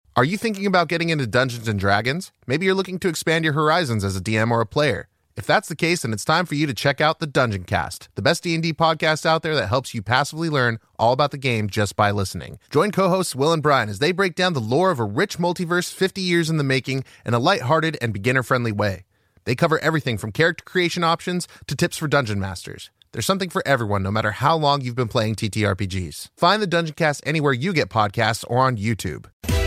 Are you thinking about getting into Dungeons & Dragons? Maybe you're looking to expand your horizons as a DM or a player. If that's the case, then it's time for you to check out the Dungeon Cast, the best D&D podcast out there that helps you passively learn all about the game just by listening. Join co-hosts Will and Brian as they break down the lore of a rich multiverse 50 years in the making in a lighthearted and beginner-friendly way. They cover everything from character creation options to tips for dungeon masters. There's something for everyone, no matter how long you've been playing TTRPGs. Find the Dungeon Cast anywhere you get podcasts or on YouTube.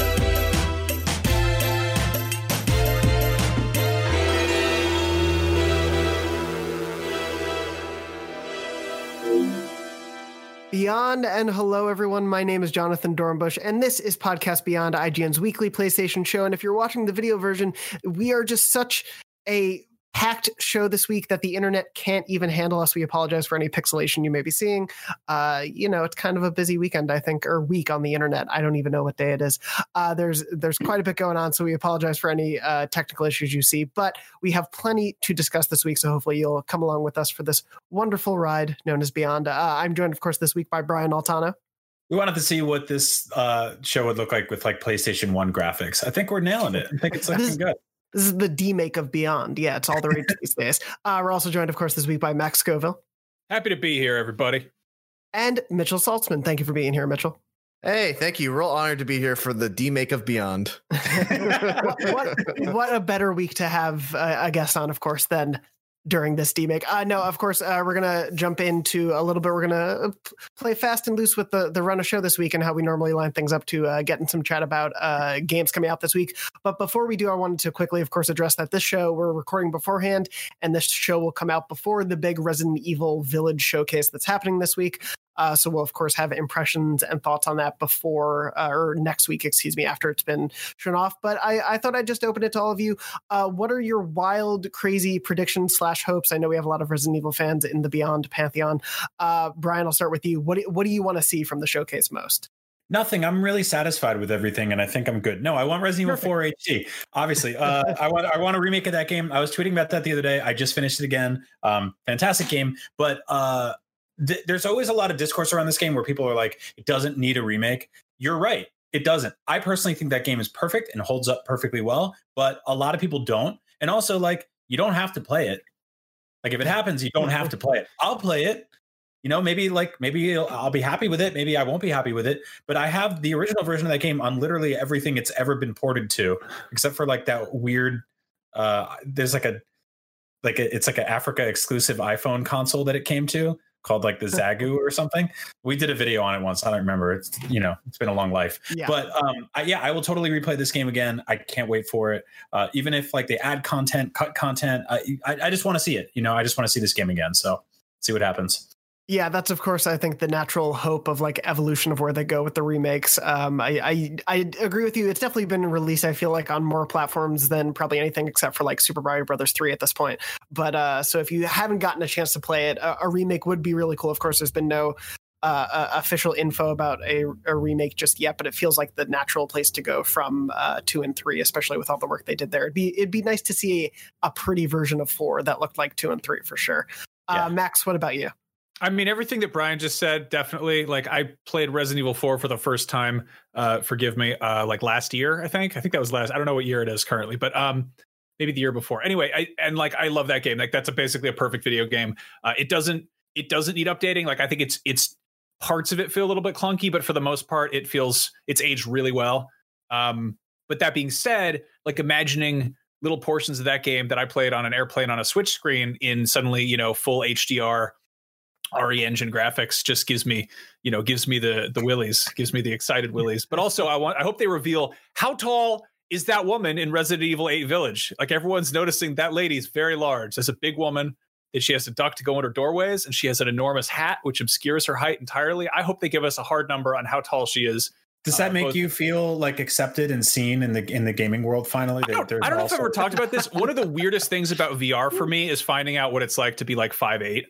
Beyond and hello everyone, my name is Jonathan Dornbush and this is Podcast Beyond, IGN's weekly PlayStation show. And if you're watching the video version, we are just such a packed show this week that the internet can't even handle us. We apologize for any pixelation you may be seeing. It's kind of a busy weekend, I think, or week on the internet. I don't even know what day it is. There's quite a bit going on, so we apologize for any technical issues you see, but we have plenty to discuss this week, so hopefully you'll come along with us for this wonderful ride known as Beyond. I'm joined, of course, this week by Brian Altano. We wanted to see what this show would look like with like PlayStation 1 graphics. I think we're nailing it. I think it's looking good. This is the D-make of Beyond. Yeah, it's all the rage these days. We're also joined, of course, this week by Max Scoville. Happy to be here, everybody. And Mitchell Saltzman. Thank you for being here, Mitchell. Hey, thank you. Real honored to be here for the D-make of Beyond. what a better week to have a guest on, of course, than during this D-make. No, of course, we're going to jump into a little bit. We're going to play fast and loose with the run of show this week and how we normally line things up to get in some chat about games coming out this week. But before we do, I wanted to quickly, of course, address that this show we're recording beforehand, and this show will come out before the big Resident Evil Village showcase that's happening this week. So we'll, of course, have impressions and thoughts on that before or next week, after it's been shown off. But I thought I'd just open it to all of you. What are your wild, crazy predictions / hopes? I know we have a lot of Resident Evil fans in the Beyond Pantheon. Brian, I'll start with you. What do you want to see from the showcase most? Nothing. I'm really satisfied with everything, and I think I'm good. No, I want Resident Evil 4 HD. Obviously, I want a remake of that game. I was tweeting about that the other day. I just finished it again. Fantastic game, but there's always a lot of discourse around this game where people are like, it doesn't need a remake. You're right. It doesn't. I personally think that game is perfect and holds up perfectly well, but a lot of people don't. And also, like, you don't have to play it. Like, if it happens, you don't have to play it. I'll play it. Maybe I'll be happy with it. Maybe I won't be happy with it. But I have the original version of that game on literally everything it's ever been ported to, except for like that weird. There's it's like an Africa exclusive iPhone console that it came to called like the Zagu or something. We did a video on it once. I don't remember. It's been a long life. Yeah. But I will totally replay this game again. I can't wait for it. Even if like they add content, cut content, I just want to see it. I just want to see this game again. So see what happens. Yeah, that's, of course, I think the natural hope of like evolution of where they go with the remakes. I agree with you. It's definitely been released, I feel like, on more platforms than probably anything except for like Super Mario Brothers 3 at this point. But so if you haven't gotten a chance to play it, a remake would be really cool. Of course, there's been no official info about a remake just yet, but it feels like the natural place to go from 2 and 3, especially with all the work they did there. It'd be nice to see a pretty version of 4 that looked like 2 and 3 for sure. Yeah. Max, what about you? I mean, everything that Brian just said, definitely. Like, I played Resident Evil 4 for the first time, forgive me, like last year, I think that was last. I don't know what year it is currently, but maybe the year before. Anyway, I love that game. Like, that's basically a perfect video game. It doesn't need updating. Like, I think it's parts of it feel a little bit clunky, but for the most part, it's aged really well. But that being said, like, imagining little portions of that game that I played on an airplane on a Switch screen in suddenly, full HDR RE Engine graphics just gives me the willies, gives me the excited willies. But also I hope they reveal how tall is that woman in Resident Evil 8 Village. Like, everyone's noticing that lady's very large. There's a big woman that she has to duck to go under doorways, and she has an enormous hat which obscures her height entirely. I hope they give us a hard number on how tall she is. Does that make you feel like accepted and seen in the gaming world finally? I don't know if I've ever talked about this. One of the weirdest things about VR for me is finding out what it's like to be like 5'8".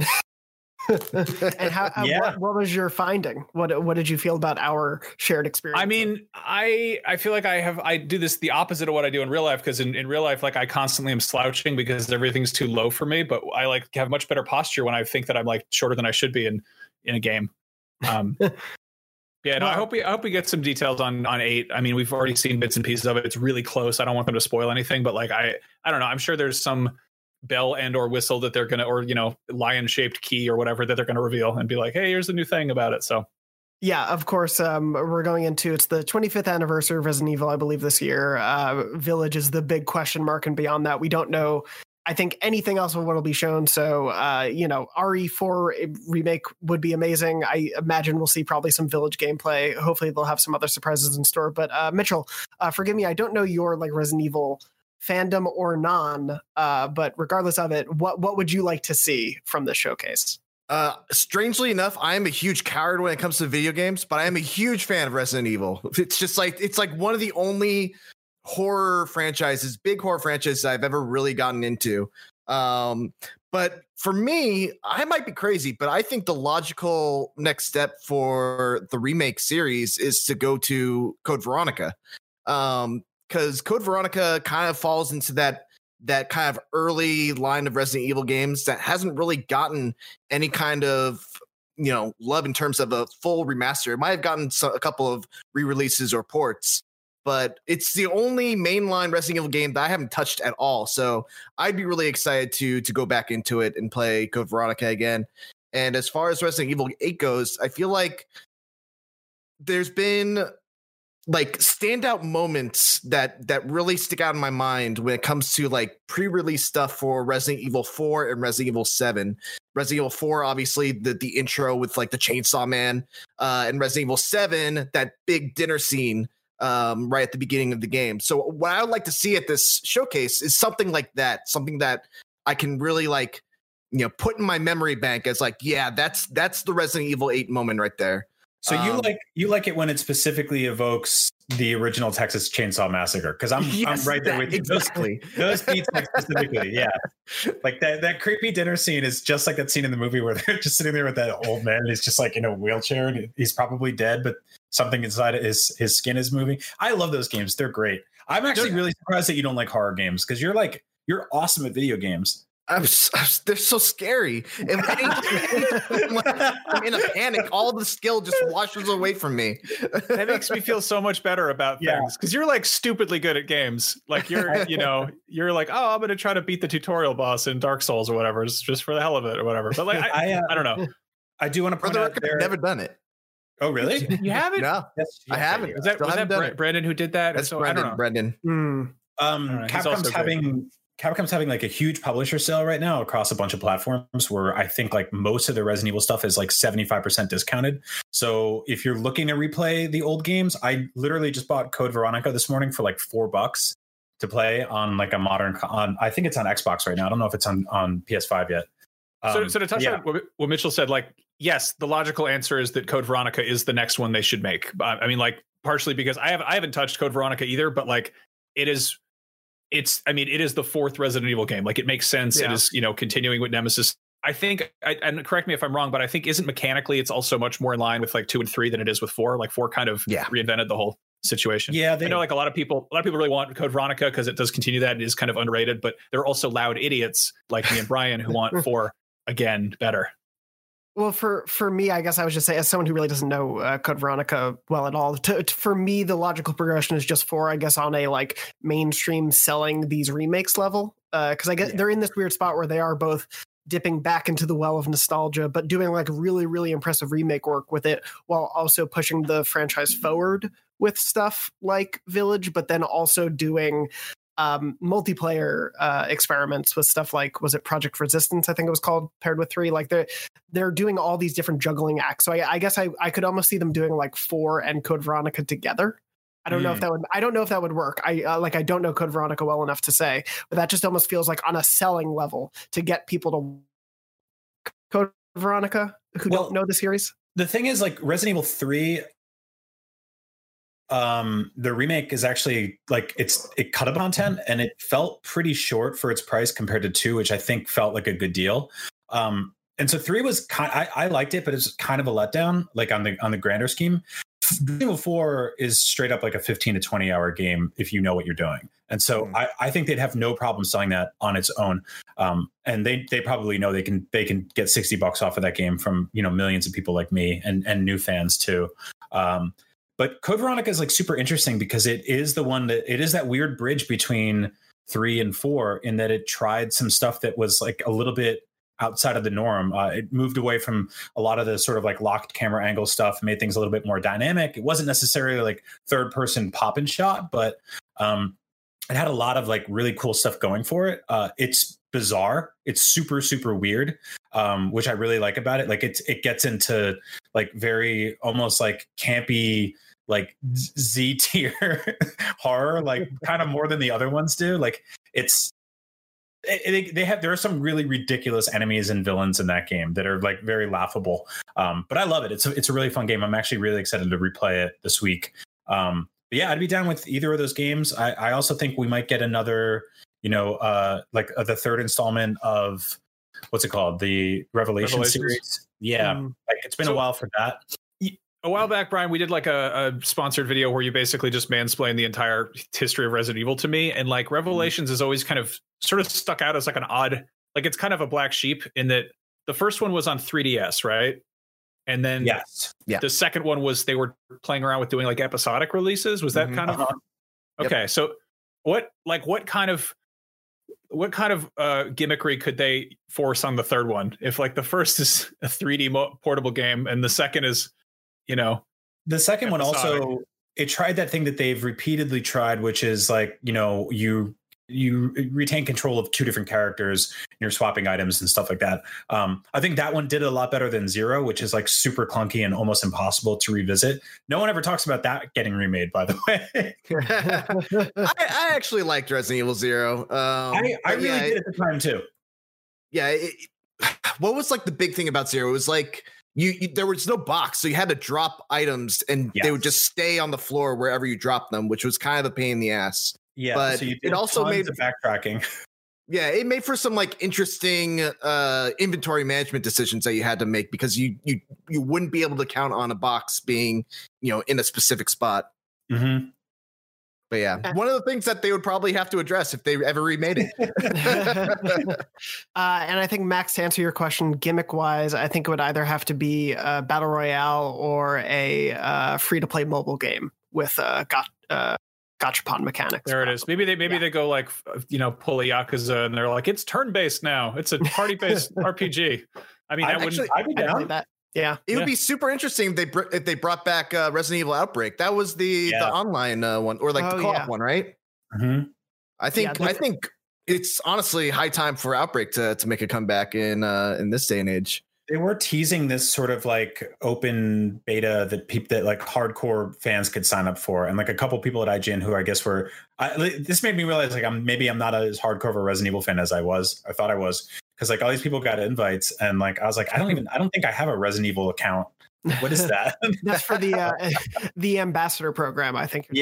And what was your finding? What did you feel about our shared experience? I mean, I feel like I do this the opposite of what I do in real life, because in real life, like, I constantly am slouching because everything's too low for me. But I like have much better posture when I think that I'm like shorter than I should be in a game. Yeah, no, I hope we get some details on 8. I mean, we've already seen bits and pieces of it. It's really close. I don't want them to spoil anything, but like I don't know. I'm sure there's some bell and or whistle that they're gonna, or lion shaped key or whatever that they're gonna reveal and be like, hey, here's the new thing about it. So yeah, of course. We're going into, it's the 25th anniversary of Resident Evil, I believe, this year. Village is the big question mark, and beyond that, we don't know, I think, anything else of what will be shown. So, RE4 remake would be amazing. I imagine we'll see probably some Village gameplay. Hopefully, they'll have some other surprises in store. But Mitchell, forgive me, I don't know your like Resident Evil fandom or non, but regardless of it, what would you like to see from this showcase? Strangely enough, I am a huge coward when it comes to video games, but I am a huge fan of Resident Evil. It's like one of the only big horror franchises I've ever really gotten into. But for me, I might be crazy, but I think the logical next step for the remake series is to go to Code Veronica. Because Code Veronica kind of falls into that kind of early line of Resident Evil games that hasn't really gotten any kind of love in terms of a full remaster. It might have gotten a couple of re-releases or ports, but it's the only mainline Resident Evil game that I haven't touched at all. So I'd be really excited to go back into it and play Code Veronica again. And as far as Resident Evil 8 goes, I feel like there's been like standout moments that really stick out in my mind when it comes to like pre-release stuff for Resident Evil 4 and Resident Evil 7. Resident Evil 4, obviously the intro with like the Chainsaw Man, and Resident Evil 7, that big dinner scene right at the beginning of the game. So what I would like to see at this showcase is something like that, something that I can really like, put in my memory bank as like, yeah, that's the Resident Evil 8 moment right there. So you like it when it specifically evokes the original Texas Chainsaw Massacre, because I'm right there with you. Exactly. Those beats specifically, yeah. Like that creepy dinner scene is just like that scene in the movie where they're just sitting there with that old man. And he's just like in a wheelchair and he's probably dead, but something inside his skin is moving. I love those games. They're great. I'm actually really surprised that you don't like horror games, because you're awesome at video games. They're so scary. I'm in a panic. All the skill just washes away from me. That makes me feel so much better about things, because you're like stupidly good at games. Like you're like, oh, I'm going to try to beat the tutorial boss in Dark Souls or whatever, just for the hell of it or whatever. But like, I don't know. I do want to point out I've never done it. Oh, really? You haven't? No, I haven't. Was that Brandon who did that? That's so, Brendan. Capcom's having like a huge publisher sale right now across a bunch of platforms, where I think like most of the Resident Evil stuff is like 75% discounted. So if you're looking to replay the old games, I literally just bought Code Veronica this morning for like $4 to play on like a modern, I think it's on Xbox right now. I don't know if it's on PS5 yet. So to touch on what Mitchell said, like, yes, the logical answer is that Code Veronica is the next one they should make. I mean, like, partially because I haven't touched Code Veronica either, but like it is the fourth Resident Evil game. Like, it makes sense. Yeah. It is, continuing with Nemesis. I think, and correct me if I'm wrong, but I think isn't mechanically it's also much more in line with like 2 and 3 than it is with 4. Like 4 kind of reinvented the whole situation. Yeah, I know like a lot of people really want Code Veronica because it does continue that. It is kind of underrated, but there are also loud idiots like me and Brian who want 4 again better. Well, for me, I guess I would just say, as someone who really doesn't know Code Veronica well at all, for me, the logical progression is just 4, I guess, on a like mainstream selling these remakes level. Because I guess they're in this weird spot where they are both dipping back into the well of nostalgia, but doing like really, really impressive remake work with it, while also pushing the franchise forward with stuff like Village, but then also doing multiplayer experiments with stuff like, was it Project Resistance, I think it was called, paired with 3. Like they're doing all these different juggling acts. So I guess I could almost see them doing like 4 and Code Veronica together. I don't know if that would work. I don't know Code Veronica well enough to say, but that just almost feels like on a selling level to get people to Code Veronica who don't know the series. The thing is, like, Resident Evil 3, the remake is actually like it cut up content, and it felt pretty short for its price compared to 2, which I think felt like a good deal. And so 3 was I liked it, but it's kind of a letdown, like on the grander scheme. Resident Evil 4 is straight up like a 15 to 20 hour game if you know what you're doing. And so I think they'd have no problem selling that on its own. And they probably know they can get $60 off of that game from, millions of people like me and new fans too. But Code Veronica is like super interesting because it is that weird bridge between 3 and 4 in that it tried some stuff that was like a little bit outside of the norm. It moved away from a lot of the sort of like locked camera angle stuff, made things a little bit more dynamic. It wasn't necessarily like third person pop and shot, but it had a lot of like really cool stuff going for it. It's bizarre. It's super, super weird, which I really like about it. Like it gets into like very almost like campy, like Z tier horror, like kind of more than the other ones do. Like there are some really ridiculous enemies and villains in that game that are like very laughable. But I love it. It's a really fun game. I'm actually really excited to replay it this week. But yeah, I'd be down with either of those games. I also think we might get another, the third installment of what's it called? The Revelations series. Yeah. Like it's been a while for that. A while back, Brian, we did like a sponsored video where you basically just mansplained the entire history of Resident Evil to me. And like Revelations is always kind of sort of stuck out as like an odd, like it's kind of a black sheep in that the first one was on 3DS, right? And then the second one was they were playing around with doing like episodic releases. Was that kind of okay? Yep. So what kind of gimmickry could they force on the third one? If like the first is a 3D portable game and the second is, the second one also, it tried that thing that they've repeatedly tried, which is like, you retain control of two different characters and you're swapping items and stuff like that. I think that one did a lot better than Zero, which is like super clunky and almost impossible to revisit. No one ever talks about that getting remade, by the way. I actually liked Resident Evil Zero. I really did at the time too. Yeah. What was like the big thing about Zero? It was like, there was no box, so you had to drop items and they would just stay on the floor wherever you dropped them, which was kind of a pain in the ass. Yeah, but so it also made the backtracking. Yeah, it made for some like interesting inventory management decisions that you had to make because you wouldn't be able to count on a box being in a specific spot. Mm-hmm. But yeah, one of the things that they would probably have to address if they ever remade it. And I think, Max, to answer your question, gimmick-wise, I think it would either have to be a Battle Royale or a free-to-play mobile game with gachapon mechanics. There it is. Maybe they go like, pull a Yakuza and they're like, it's turn-based now. It's a party-based RPG. I mean, I'd be down. That. Yeah, it would be super interesting if they brought back Resident Evil Outbreak. That was the online one, or like the co-op one, right? Mm-hmm. I think it's honestly high time for Outbreak to make a comeback in this day and age. They were teasing this sort of like open beta that like hardcore fans could sign up for, and like a couple people at IGN who I guess were. This made me realize like I'm not as hardcore of a Resident Evil fan as I thought I was. Because like all these people got invites and like I was like I don't think I have a Resident Evil account. What is that? That's for the ambassador program, I think.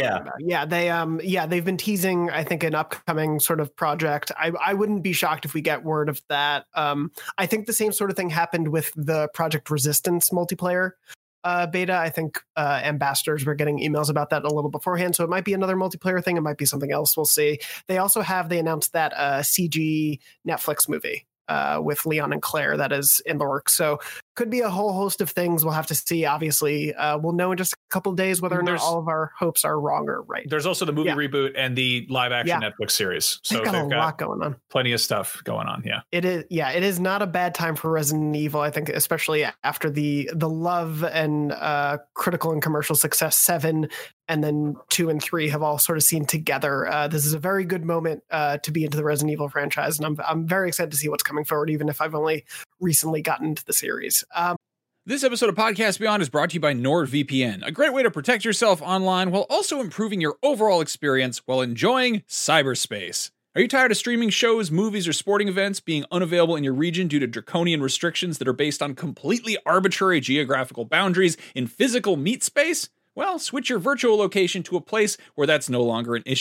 They've been teasing, I think, an upcoming sort of project. I wouldn't be shocked if we get word of that. I think the same sort of thing happened with the Project Resistance multiplayer beta. I think ambassadors were getting emails about that a little beforehand, so it might be another multiplayer thing. It might be something else. We'll see. They announced that CG Netflix movie with Leon and Claire that is in the works. So could be a whole host of things. We'll have to see. Obviously, we'll know in just a couple of days whether or not all of our hopes are wrong or right. There's also the movie reboot and the live action Netflix series. So they've got a lot going on. Plenty of stuff going on. Yeah, it is. Yeah, it is not a bad time for Resident Evil. I think, especially after the love and critical and commercial success 7 and then 2 and 3 have all sort of seen together. This is a very good moment to be into the Resident Evil franchise, and I'm very excited to see what's coming forward, even if I've only recently gotten into the series. This episode of Podcast Beyond is brought to you by NordVPN, a great way to protect yourself online while also improving your overall experience while enjoying cyberspace. Are you tired of streaming shows, movies, or sporting events being unavailable in your region due to draconian restrictions that are based on completely arbitrary geographical boundaries in physical meat space? Well, switch your virtual location to a place where that's no longer an issue.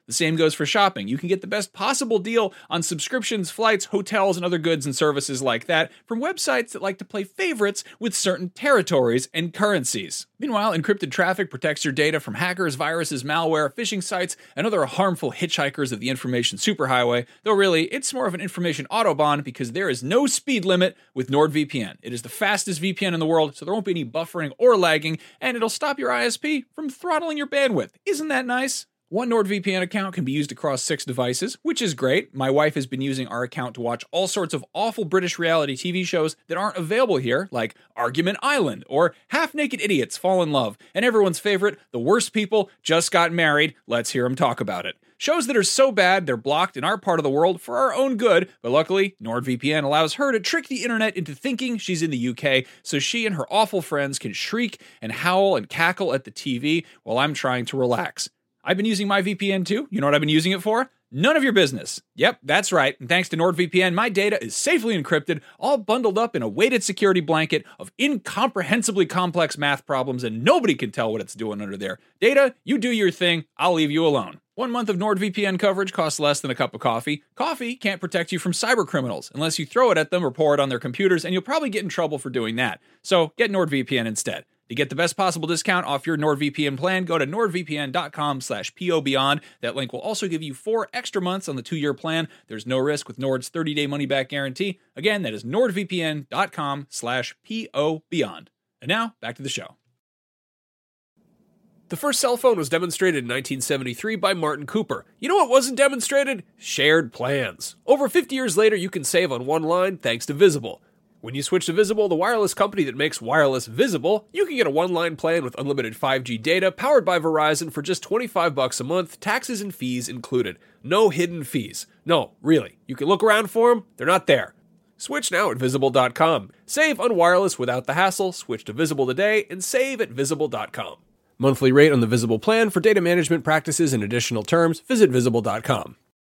The same goes for shopping. You can get the best possible deal on subscriptions, flights, hotels, and other goods and services like that from websites that like to play favorites with certain territories and currencies. Meanwhile, encrypted traffic protects your data from hackers, viruses, malware, phishing sites, and other harmful hitchhikers of the information superhighway, though really, it's more of an information autobahn because there is no speed limit with NordVPN. It is the fastest VPN in the world, so there won't be any buffering or lagging, and it'll stop your ISP from throttling your bandwidth. Isn't that nice? One NordVPN account can be used across 6 devices, which is great. My wife has been using our account to watch all sorts of awful British reality TV shows that aren't available here, like Argument Island or Half-Naked Idiots Fall in Love, and everyone's favorite, The Worst People Just Got Married. Let's hear them talk about it. Shows that are so bad they're blocked in our part of the world for our own good, but luckily, NordVPN allows her to trick the internet into thinking she's in the UK, so she and her awful friends can shriek and howl and cackle at the TV while I'm trying to relax. I've been using my VPN too. You know what I've been using it for? None of your business. Yep, that's right. And thanks to NordVPN, my data is safely encrypted, all bundled up in a weighted security blanket of incomprehensibly complex math problems, and nobody can tell what it's doing under there. Data, you do your thing. I'll leave you alone. 1 month of NordVPN coverage costs less than a cup of coffee. Coffee can't protect you from cyber criminals unless you throw it at them or pour it on their computers, and you'll probably get in trouble for doing that. So get NordVPN instead. To get the best possible discount off your NordVPN plan, go to nordvpn.com/POBeyond. That link will also give you 4 extra months on the 2-year plan. There's no risk with Nord's 30-day money-back guarantee. Again, that is nordvpn.com/POBeyond. And now, back to the show. The first cell phone was demonstrated in 1973 by Martin Cooper. You know what wasn't demonstrated? Shared plans. Over 50 years later, you can save on one line thanks to Visible. When you switch to Visible, the wireless company that makes wireless visible, you can get a one-line plan with unlimited 5G data powered by Verizon for just $25 a month, taxes and fees included. No hidden fees. No, really. You can look around for them. They're not there. Switch now at Visible.com. Save on wireless without the hassle. Switch to Visible today and save at Visible.com. Monthly rate on the Visible plan for data management practices and additional terms. Visit Visible.com.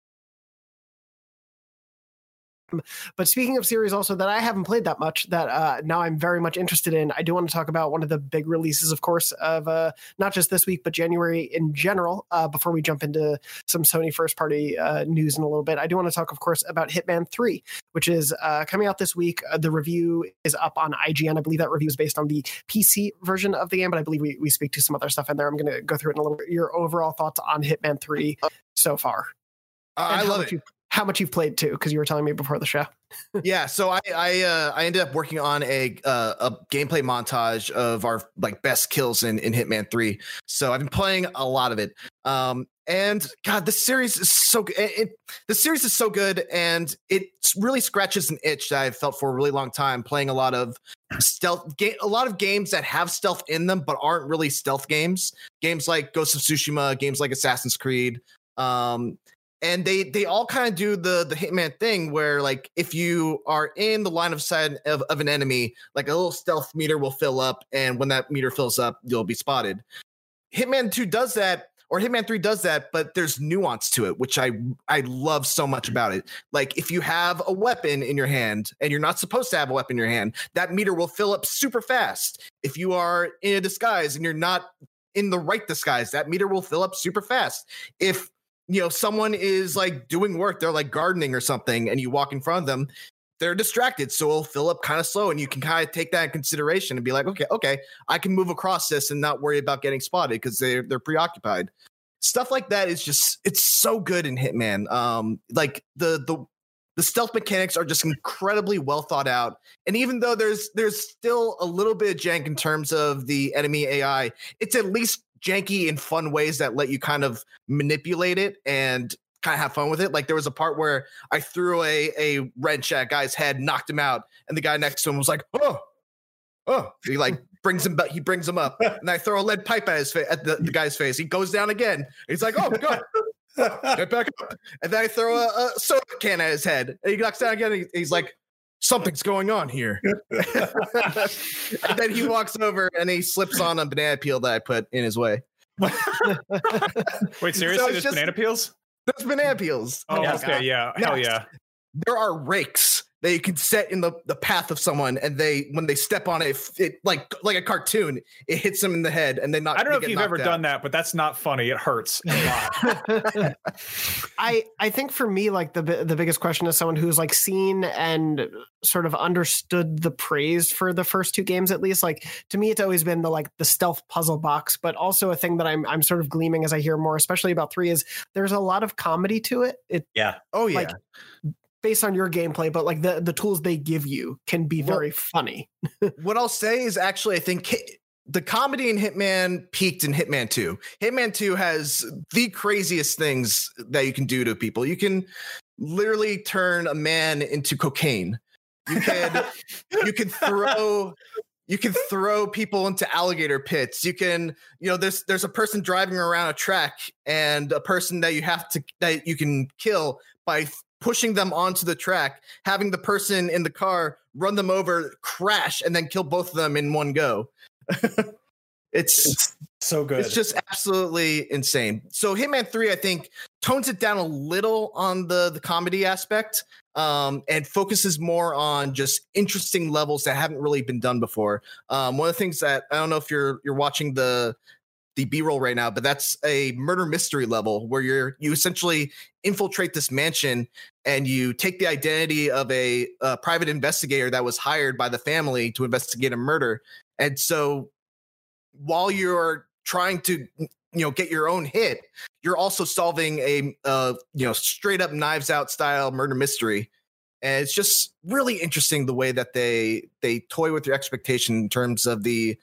But speaking of series also that I haven't played that much, that now I'm very much interested in, I do want to talk about one of the big releases, of course, of not just this week, but January in general. Before we jump into some Sony first-party news in a little bit, I do want to talk, of course, about Hitman 3, which is coming out this week. The review is up on IGN. I believe that review is based on the PC version of the game, but I believe we speak to some other stuff in there. I'm going to go through it in a little bit. Your overall thoughts on Hitman 3 so far? I love it. How much you've played too, because you were telling me before the show. Yeah, so I ended up working on a gameplay montage of our best kills in Hitman 3. So I've been playing a lot of it. And God, this series is so good. The series is so good, and it really scratches an itch that I've felt for a really long time. Playing a lot of a lot of games that have stealth in them, but aren't really stealth games. Games like Ghost of Tsushima, games like Assassin's Creed. And they all kind of do the Hitman thing where, like, if you are in the line of sight of an enemy, like a little stealth meter will fill up, and when that meter fills up, you'll be spotted. Hitman 2 does that, or Hitman 3 does that, but there's nuance to it, which I love so much about it. Like, if you have a weapon in your hand, and you're not supposed to have a weapon in your hand, that meter will fill up super fast. If you are in a disguise and you're not in the right disguise, that meter will fill up super fast. If someone is like doing work, they're like gardening or something, and you walk in front of them, they're distracted, so it'll fill up kind of slow, and you can kind of take that in consideration and be like, okay, I can move across this and not worry about getting spotted because they're preoccupied. Stuff like that is just, it's so good in Hitman. Like the stealth mechanics are just incredibly well thought out, and even though there's still a little bit of jank in terms of the enemy AI, it's at least janky in fun ways that let you kind of manipulate it and kind of have fun with it. Like, there was a part where I threw a wrench at a guy's head, knocked him out, and the guy next to him was like, oh. He brings him up, and I throw a lead pipe at his at the guy's face. He goes down again. He's like, oh God, get back up. And then I throw a soda can at his head, and he knocks down again. And he's like, something's going on here. And then he walks over and he slips on a banana peel that I put in his way. Wait, seriously? There's banana peels? There's banana peels. Oh, okay. Yeah. Hell yeah. There are rakes. that you can set in the path of someone, and when they step on it, it like a cartoon, it hits them in the head, and I don't know if you've ever done that, but that's not funny. It hurts a lot. I think for me, like the biggest question is someone who's like seen and sort of understood the praise for the first 2 games, at least. Like to me, it's always been the stealth puzzle box, but also a thing that I'm sort of gleaming as I hear more, especially about 3, is there's a lot of comedy to it. Oh yeah. Like, based on your gameplay, but like the tools they give you can be very funny. What I'll say is actually, I think the comedy in Hitman peaked in Hitman 2. Hitman 2 has the craziest things that you can do to people. You can literally turn a man into cocaine. You can throw people into alligator pits. You can, there's a person driving around a track, and a person that you can kill by pushing them onto the track, having the person in the car run them over, crash, and then kill both of them in one go. It's so good. It's just absolutely insane. So Hitman 3, I think, tones it down a little on the comedy aspect, and focuses more on just interesting levels that haven't really been done before. One of the things that, I don't know if you're watching the B-roll right now, but that's a murder mystery level where you essentially infiltrate this mansion, and you take the identity of a private investigator that was hired by the family to investigate a murder. And so while you're trying to get your own hit, you're also solving a straight up Knives Out style murder mystery. And it's just really interesting the way that they toy with your expectation in terms of the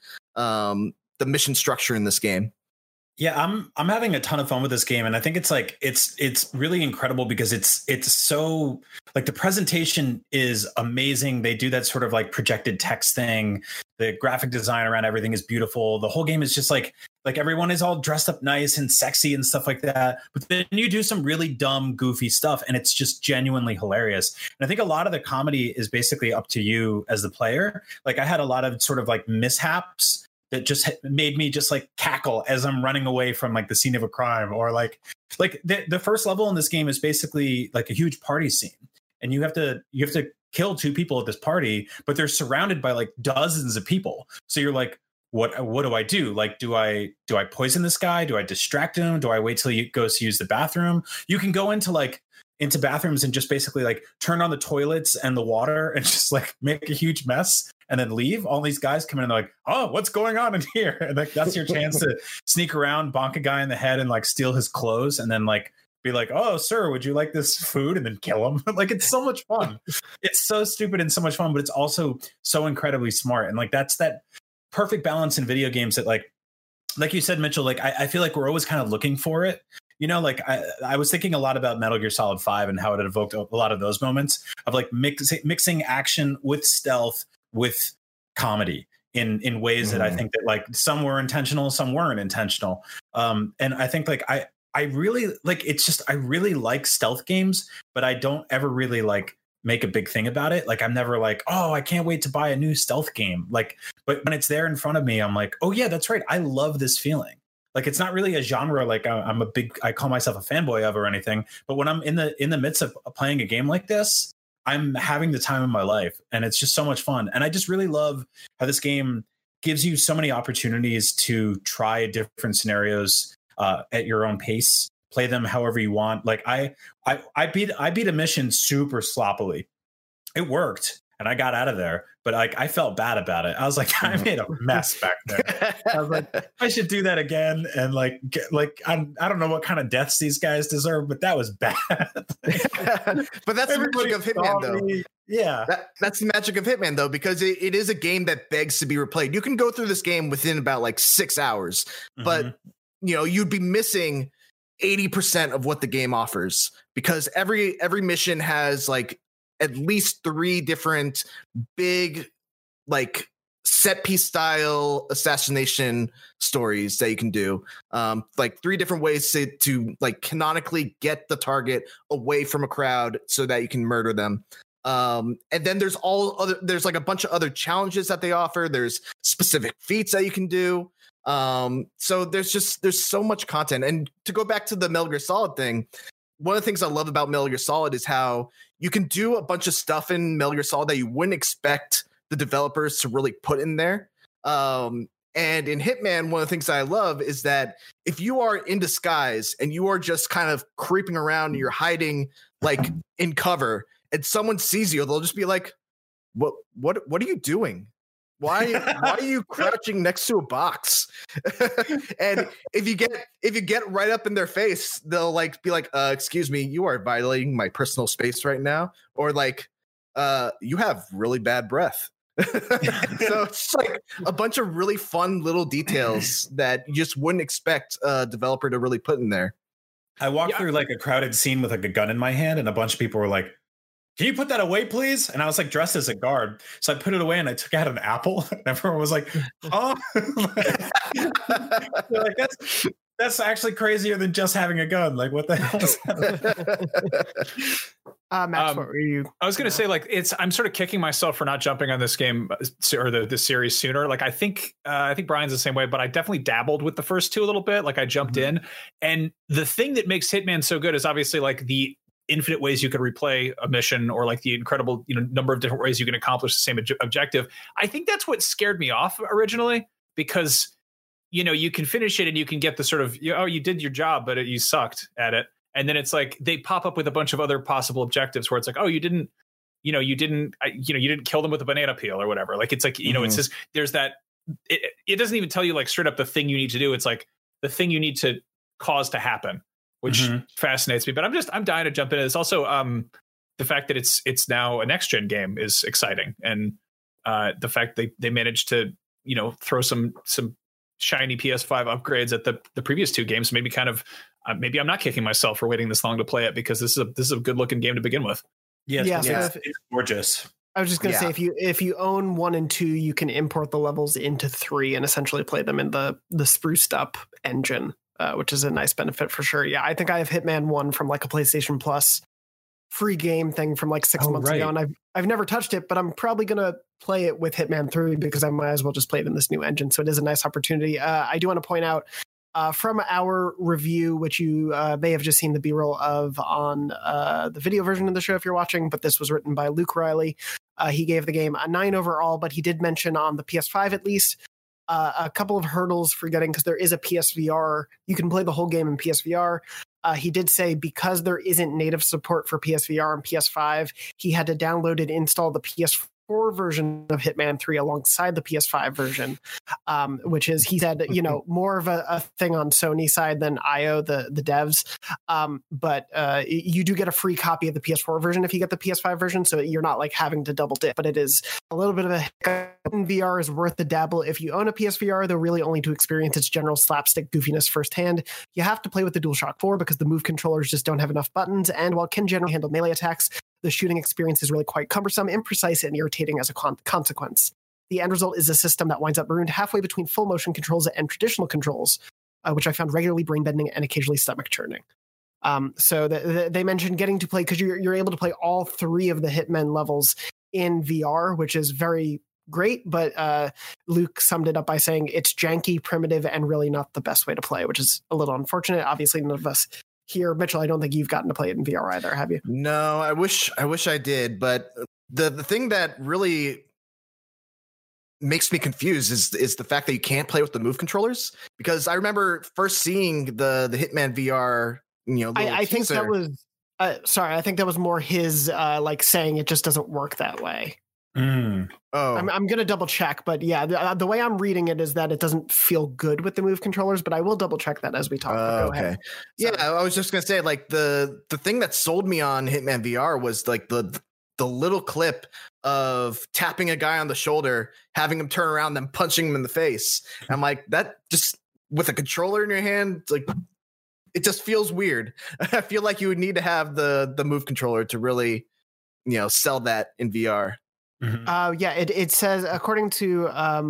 mission structure in this game. Yeah, I'm having a ton of fun with this game, and I think it's really incredible because it's so, like, the presentation is amazing. They do that sort of like projected text thing. The graphic design around everything is beautiful. The whole game is just like everyone is all dressed up nice and sexy and stuff like that. But then you do some really dumb, goofy stuff, and it's just genuinely hilarious. And I think a lot of the comedy is basically up to you as the player. Like, I had a lot of sort of like mishaps that just made me just like cackle as I'm running away from like the scene of a crime, or like the first level in this game is basically like a huge party scene, and you have to kill 2 people at this party, but they're surrounded by like dozens of people. So you're like, what do I do? Like, do I poison this guy? Do I distract him? Do I wait till he goes to use the bathroom? You can go into bathrooms and just basically like turn on the toilets and the water and just like make a huge mess and then leave. All these guys come in and they're like, oh, what's going on in here? And like, that's your chance to sneak around, bonk a guy in the head and like steal his clothes, and then like be like, oh, sir, would you like this food? And then kill him. Like, it's so much fun. It's so stupid and so much fun, but it's also so incredibly smart. And like, that's that perfect balance in video games that like you said, Mitchell, like I feel like we're always kind of looking for it. Like I was thinking a lot about Metal Gear Solid 5 and how it evoked a lot of those moments of like mixing action with stealth with comedy in ways that I think that like some were intentional, some weren't intentional. And I think like I really like, it's just, I really like stealth games, but I don't ever really like make a big thing about it. Like, I'm never like, oh, I can't wait to buy a new stealth game. Like, but when it's there in front of me, I'm like, oh yeah, that's right. I love this feeling. Like, it's not really a genre like I call myself a fanboy of or anything. But when I'm in the midst of playing a game like this, I'm having the time of my life, and it's just so much fun. And I just really love how this game gives you so many opportunities to try different scenarios at your own pace, play them however you want. Like I beat a mission super sloppily. It worked, and I got out of there, but like I felt bad about it. I was like, I made a mess back there. I was like, I should do that again. And I don't know what kind of deaths these guys deserve, but that was bad. But that's the magic of Hitman, though. Yeah, that's the magic of Hitman, though, because it is a game that begs to be replayed. You can go through this game within about like 6 hours, but you'd be missing 80% of what the game offers, because every mission has like at least 3 different big, like, set piece style assassination stories that you can do. Like 3 different ways to like canonically get the target away from a crowd so that you can murder them. And then there's like a bunch of other challenges that they offer. There's specific feats that you can do. So there's so much content. And to go back to the Metal Gear Solid thing, one of the things I love about Metal Gear Solid is how you can do a bunch of stuff in Metal Gear Solid that you wouldn't expect the developers to really put in there. And in Hitman, one of the things I love is that if you are in disguise and you are just kind of creeping around and you're hiding like in cover and someone sees you, they'll just be like, what are you doing? Why are you crouching next to a box? And if you get right up in their face, they'll like be like, excuse me, you are violating my personal space right now. Or like, you have really bad breath. So it's like a bunch of really fun little details that you just wouldn't expect a developer to really put in there. I walked through like a crowded scene with like a gun in my hand, and a bunch of people were like, can you put that away, please? And I was like dressed as a guard. So I put it away and I took out an apple. And everyone was like, oh, like, that's actually crazier than just having a gun. Like, what the hell is that? Max, what were you? I was going to say, like, I'm sort of kicking myself for not jumping on this game or the series sooner. Like, I think Brian's the same way, but I definitely dabbled with the first two a little bit. Like, I jumped in, and the thing that makes Hitman so good is obviously like the infinite ways you could replay a mission, or like the incredible, number of different ways you can accomplish the same objective. I think that's what scared me off originally, because, you can finish it and you can get the sort of, you did your job, but you sucked at it. And then it's like, they pop up with a bunch of other possible objectives where it's like, oh, you didn't kill them with a banana peel or whatever. Like, it's like, it's just, there's that, it doesn't even tell you like straight up the thing you need to do. It's like the thing you need to cause to happen, which fascinates me. But I'm dying to jump into this. Also, the fact that it's now a next gen game is exciting, and the fact they managed to throw some shiny PS5 upgrades at the previous two games made me kind of maybe I'm not kicking myself for waiting this long to play it, because this is a good looking game to begin with. It's gorgeous. I was just going to say, if you own 1 and 2, you can import the levels into 3 and essentially play them in the spruced up engine. Which is a nice benefit for sure. Yeah, I think I have Hitman 1 from like a PlayStation Plus free game thing from like 6 months ago, and I've never touched it, but I'm probably gonna play it with Hitman 3 because I might as well just play it in this new engine. So it is a nice opportunity. I do want to point out from our review, which you may have just seen the B-roll of on the video version of the show if you're watching, but this was written by Luke Riley. He gave the game a 9 overall, but he did mention on the PS5 at least a couple of hurdles for getting, because there is a PSVR. You can play the whole game in PSVR. He did say because there isn't native support for PSVR and PS5, he had to download and install the PS4 version of Hitman 3 alongside the PS5 version, which is, he said, more of a thing on Sony side than IO, the devs. But you do get a free copy of the PS4 version if you get the PS5 version, so you're not like having to double dip. But it is a little bit of a hiccup. VR is worth the dabble if you own a PSVR, though really only to experience its general slapstick goofiness firsthand. You have to play with the DualShock 4 because the move controllers just don't have enough buttons, and while it can generally handle melee attacks, the shooting experience is really quite cumbersome, imprecise, and irritating as a consequence. The end result is a system that winds up marooned halfway between full motion controls and traditional controls, which I found regularly brain-bending and occasionally stomach-churning. So they mentioned getting to play, because you're able to play all 3 of the Hitman levels in VR, which is very great, but Luke summed it up by saying it's janky, primitive, and really not the best way to play, which is a little unfortunate. Obviously, none of us here, Mitchell, I don't think you've gotten to play it in VR either, have you? No, I wish I did, but the thing that really makes me confused is the fact that you can't play with the move controllers, because I remember first seeing the Hitman VR, I think that was I think that was more his like saying it just doesn't work that way. Oh, I'm gonna double check, but yeah, the way I'm reading it is that it doesn't feel good with the move controllers, but I will double check that as we talk. Go ahead. Yeah, I was just gonna say, like, the thing that sold me on Hitman VR was like the little clip of tapping a guy on the shoulder, having him turn around, then punching him in the face. I'm like, that just with a controller in your hand, like, it just feels weird. I feel like you would need to have the move controller to really, sell that in VR. Yeah, it says, according to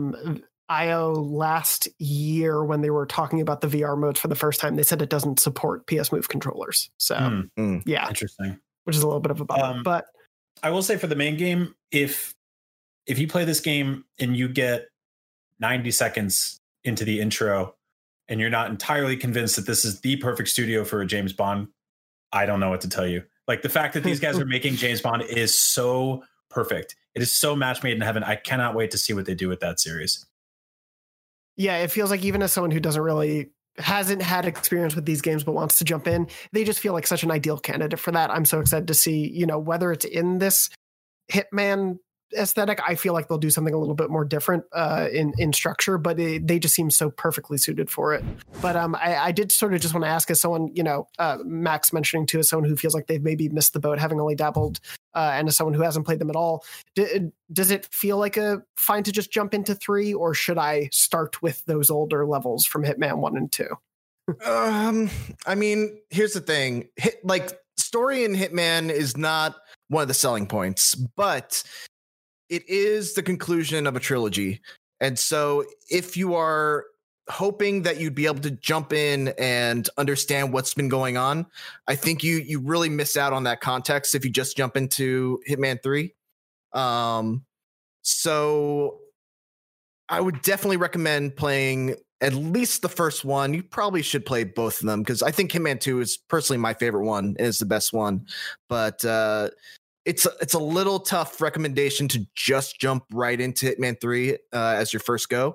IO last year, when they were talking about the VR modes for the first time, they said it doesn't support PS Move controllers. So yeah, interesting. Which is a little bit of a bummer. But I will say, for the main game, if you play this game and you get 90 seconds into the intro and you're not entirely convinced that this is the perfect studio for a James Bond I don't know what to tell you. Like the fact that these guys are making James Bond is so perfect. It is so match made in heaven. I cannot wait to see what they do with that series. Yeah, it feels like even as someone who hasn't had experience with these games but wants to jump in, they just feel like such an ideal candidate for that. I'm so excited to see, whether it's in this Hitman aesthetic, I feel like they'll do something a little bit more different in structure, but they just seem so perfectly suited for it. But I did sort of just want to ask, as someone, Max mentioning too, as someone who feels like they've maybe missed the boat having only dabbled, and as someone who hasn't played them at all, does it feel like fine to just jump into 3, or should I start with those older levels from Hitman 1 and 2? I mean, here's the thing. Story in Hitman is not one of the selling points, but it is the conclusion of a trilogy. And so if you are hoping that you'd be able to jump in and understand what's been going on, I think you really miss out on that context if you just jump into Hitman 3. So I would definitely recommend playing at least the first one. You probably should play both of them, because I think Hitman 2 is personally my favorite one and is the best one. But it's a little tough recommendation to just jump right into Hitman 3 as your first go.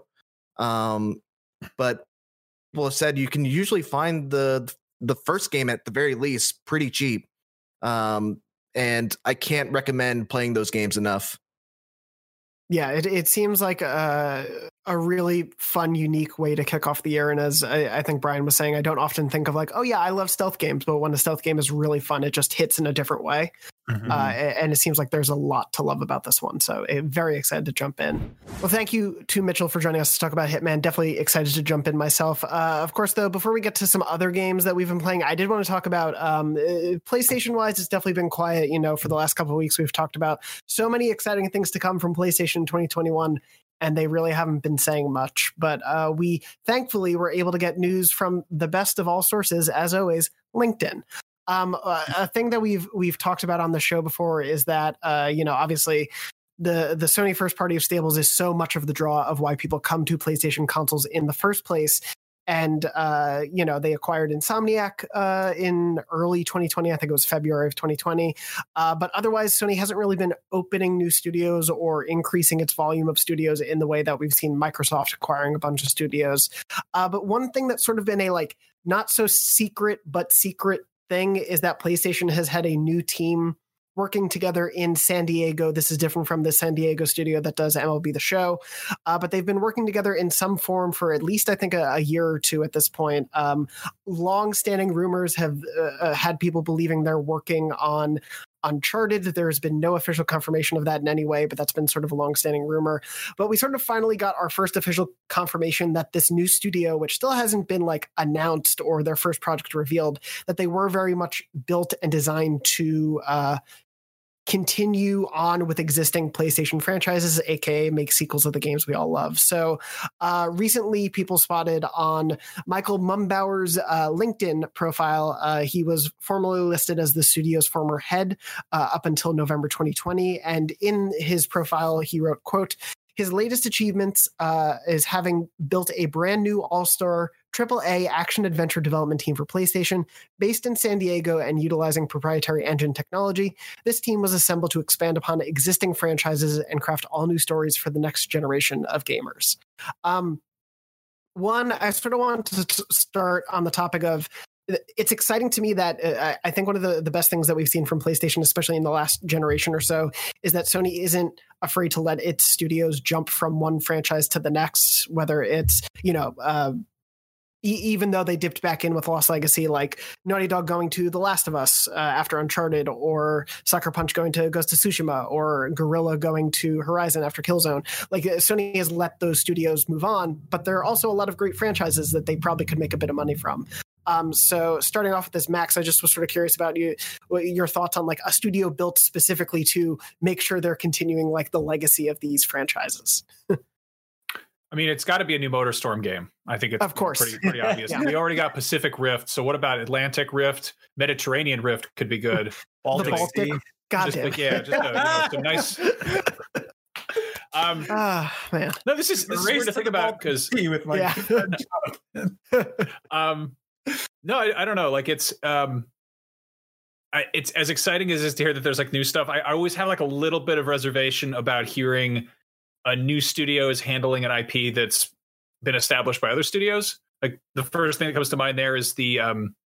But people have said you can usually find the first game at the very least pretty cheap. And I can't recommend playing those games enough. Yeah, it seems like a really fun, unique way to kick off the year. And as I think Brian was saying, I don't often think of like, oh yeah, I love stealth games, but when a stealth game is really fun, it just hits in a different way. Mm-hmm. And it seems like there's a lot to love about this one. So very excited to jump in. Well, thank you to Mitchell for joining us to talk about Hitman. Definitely excited to jump in myself. Of course, though, before we get to some other games that we've been playing, I did want to talk about PlayStation-wise. It's definitely been quiet, for the last couple of weeks. We've talked about so many exciting things to come from PlayStation 2021. And they really haven't been saying much. But we thankfully were able to get news from the best of all sources, as always, LinkedIn. A thing that we've talked about on the show before is that, obviously the Sony first party of Stables is so much of the draw of why people come to PlayStation consoles in the first place. And, they acquired Insomniac in early 2020. I think it was February of 2020. But otherwise, Sony hasn't really been opening new studios or increasing its volume of studios in the way that we've seen Microsoft acquiring a bunch of studios. But one thing that's sort of been a not so secret, but secret thing is that PlayStation has had a new team working together in San Diego. This is different from the San Diego studio that does MLB The Show, but they've been working together in some form for at least, I think, a year or two at this point. Long-standing rumors have had people believing they're working on Uncharted. There's been no official confirmation of that in any way, but that's been sort of a long-standing rumor. But we sort of finally got our first official confirmation that this new studio, which still hasn't been announced or their first project revealed, that they were very much built and designed to continue on with existing PlayStation franchises, aka make sequels of the games we all love. So recently people spotted on Michael Mumbauer's LinkedIn profile, he was formerly listed as the studio's former head up until November 2020. And in his profile, he wrote, quote, his latest achievements is having built a brand new all-star AAA action-adventure development team for PlayStation based in San Diego and utilizing proprietary engine technology. This team was assembled to expand upon existing franchises and craft all new stories for the next generation of gamers. One, I sort of want to start on the topic of, it's exciting to me that I think one of the best things that we've seen from PlayStation, especially in the last generation or so, is that Sony isn't afraid to let its studios jump from one franchise to the next, whether it's, even though they dipped back in with Lost Legacy, like Naughty Dog going to The Last of Us after Uncharted, or Sucker Punch going to Ghost of Tsushima, or Guerrilla going to Horizon after Killzone. Sony has let those studios move on, but there are also a lot of great franchises that they probably could make a bit of money from. So starting off with this, Max, I just was sort of curious about your thoughts on a studio built specifically to make sure they're continuing the legacy of these franchises. I mean, it's got to be a new MotorStorm game. I think it's of course pretty obvious. Yeah. We already got Pacific Rift. So what about Atlantic Rift? Mediterranean Rift could be good. Baltic. Goddamn. Some nice. Man. No, this is weird to think about because with my no, I don't know. It's it's as exciting as it is to hear that there's like new stuff. I always have like a little bit of reservation about hearing a new studio is handling an IP that's been established by other studios. Like the first thing that comes to mind there is the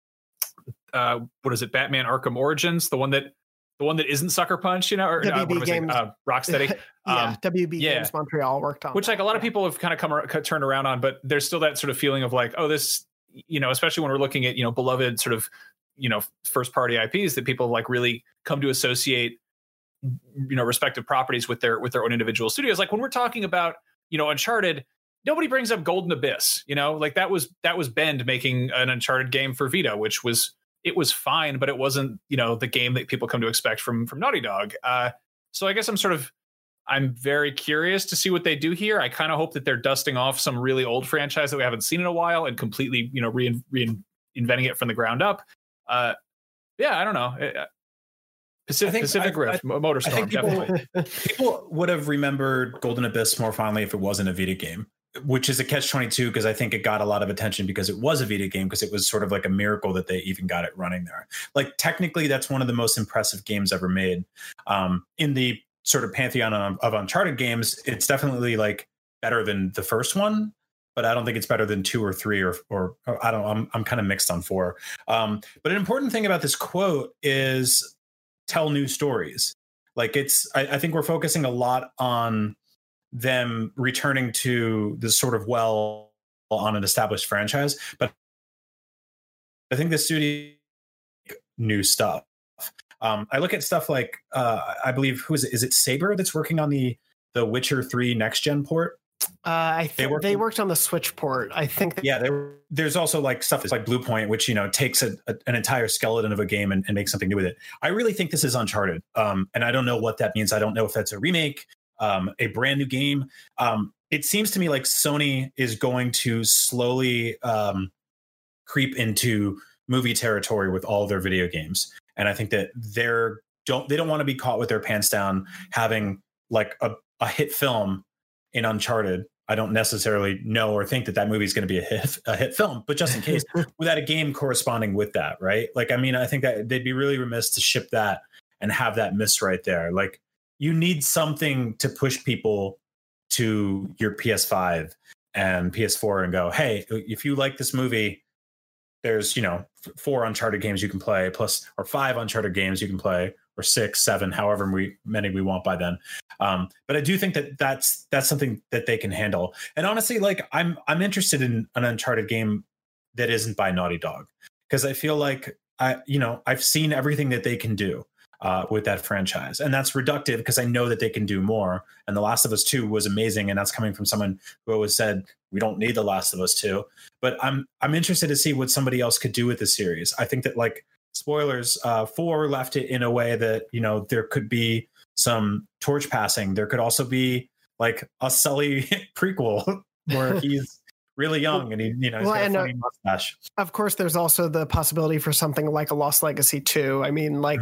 what is it, Batman Arkham Origins, the one that isn't Sucker Punch, or WB Games, Rocksteady. WB Games Montreal worked on, which like a lot of people have kind of turned around on, but there's still that sort of feeling of like, oh, this, especially when we're looking at beloved sort of first party IPs that people like really come to associate respective properties with their own individual studios. Like when we're talking about Uncharted, nobody brings up Golden Abyss, like that was Bend making an Uncharted game for Vita, which was fine, but it wasn't the game that people come to expect from Naughty Dog. So I guess I'm very curious to see what they do here. I kind of hope that they're dusting off some really old franchise that we haven't seen in a while and completely reinventing it from the ground up. I don't know. Pacific Rift, Motorstorm, I think definitely. People would have remembered Golden Abyss more fondly if it wasn't a Vita game, which is a catch-22 because I think it got a lot of attention because it was a Vita game, because it was sort of like a miracle that they even got it running there. Like technically, that's one of the most impressive games ever made. In the sort of pantheon of Uncharted games, it's definitely like better than the first one, but I don't think it's better than 2 or 3 or I don't. I'm kind of mixed on 4. But an important thing about this quote is tell new stories. Like I think we're focusing a lot on them returning to this sort of well on an established franchise, but I think the studio new stuff. I look at stuff like I believe is it Saber that's working on the Witcher 3 next gen port. I think they worked on the Switch port. I think. There's also like stuff that's like Bluepoint, which takes an entire skeleton of a game and makes something new with it. I really think this is Uncharted, and I don't know what that means. I don't know if that's a remake, a brand new game. It seems to me like Sony is going to slowly creep into movie territory with all their video games, and I think that they don't want to be caught with their pants down having like a hit film in Uncharted. I don't necessarily know or think that movie is going to be a hit film, but just in case, without a game corresponding with that, right? Like, I mean, I think that they'd be really remiss to ship that and have that miss right there. Like, you need something to push people to your PS5 and PS4 and go, hey, if you like this movie, there's 4 Uncharted games you can play, or 5 Uncharted games you can play, or 6, 7, however many we want by then. But I do think that that's something that they can handle. And honestly, like I'm interested in an Uncharted game that isn't by Naughty Dog, because I feel like I've seen everything that they can do with that franchise, and that's reductive because I know that they can do more. And The Last of Us 2 was amazing, and that's coming from someone who always said we don't need The Last of Us 2. But I'm interested to see what somebody else could do with the series. I think that, like, spoilers, 4 left it in a way that there could be some torch passing. There could also be like a Sully prequel where he's really young and he's got a funny mustache. Of course, there's also the possibility for something like a Lost Legacy 2. I mean, like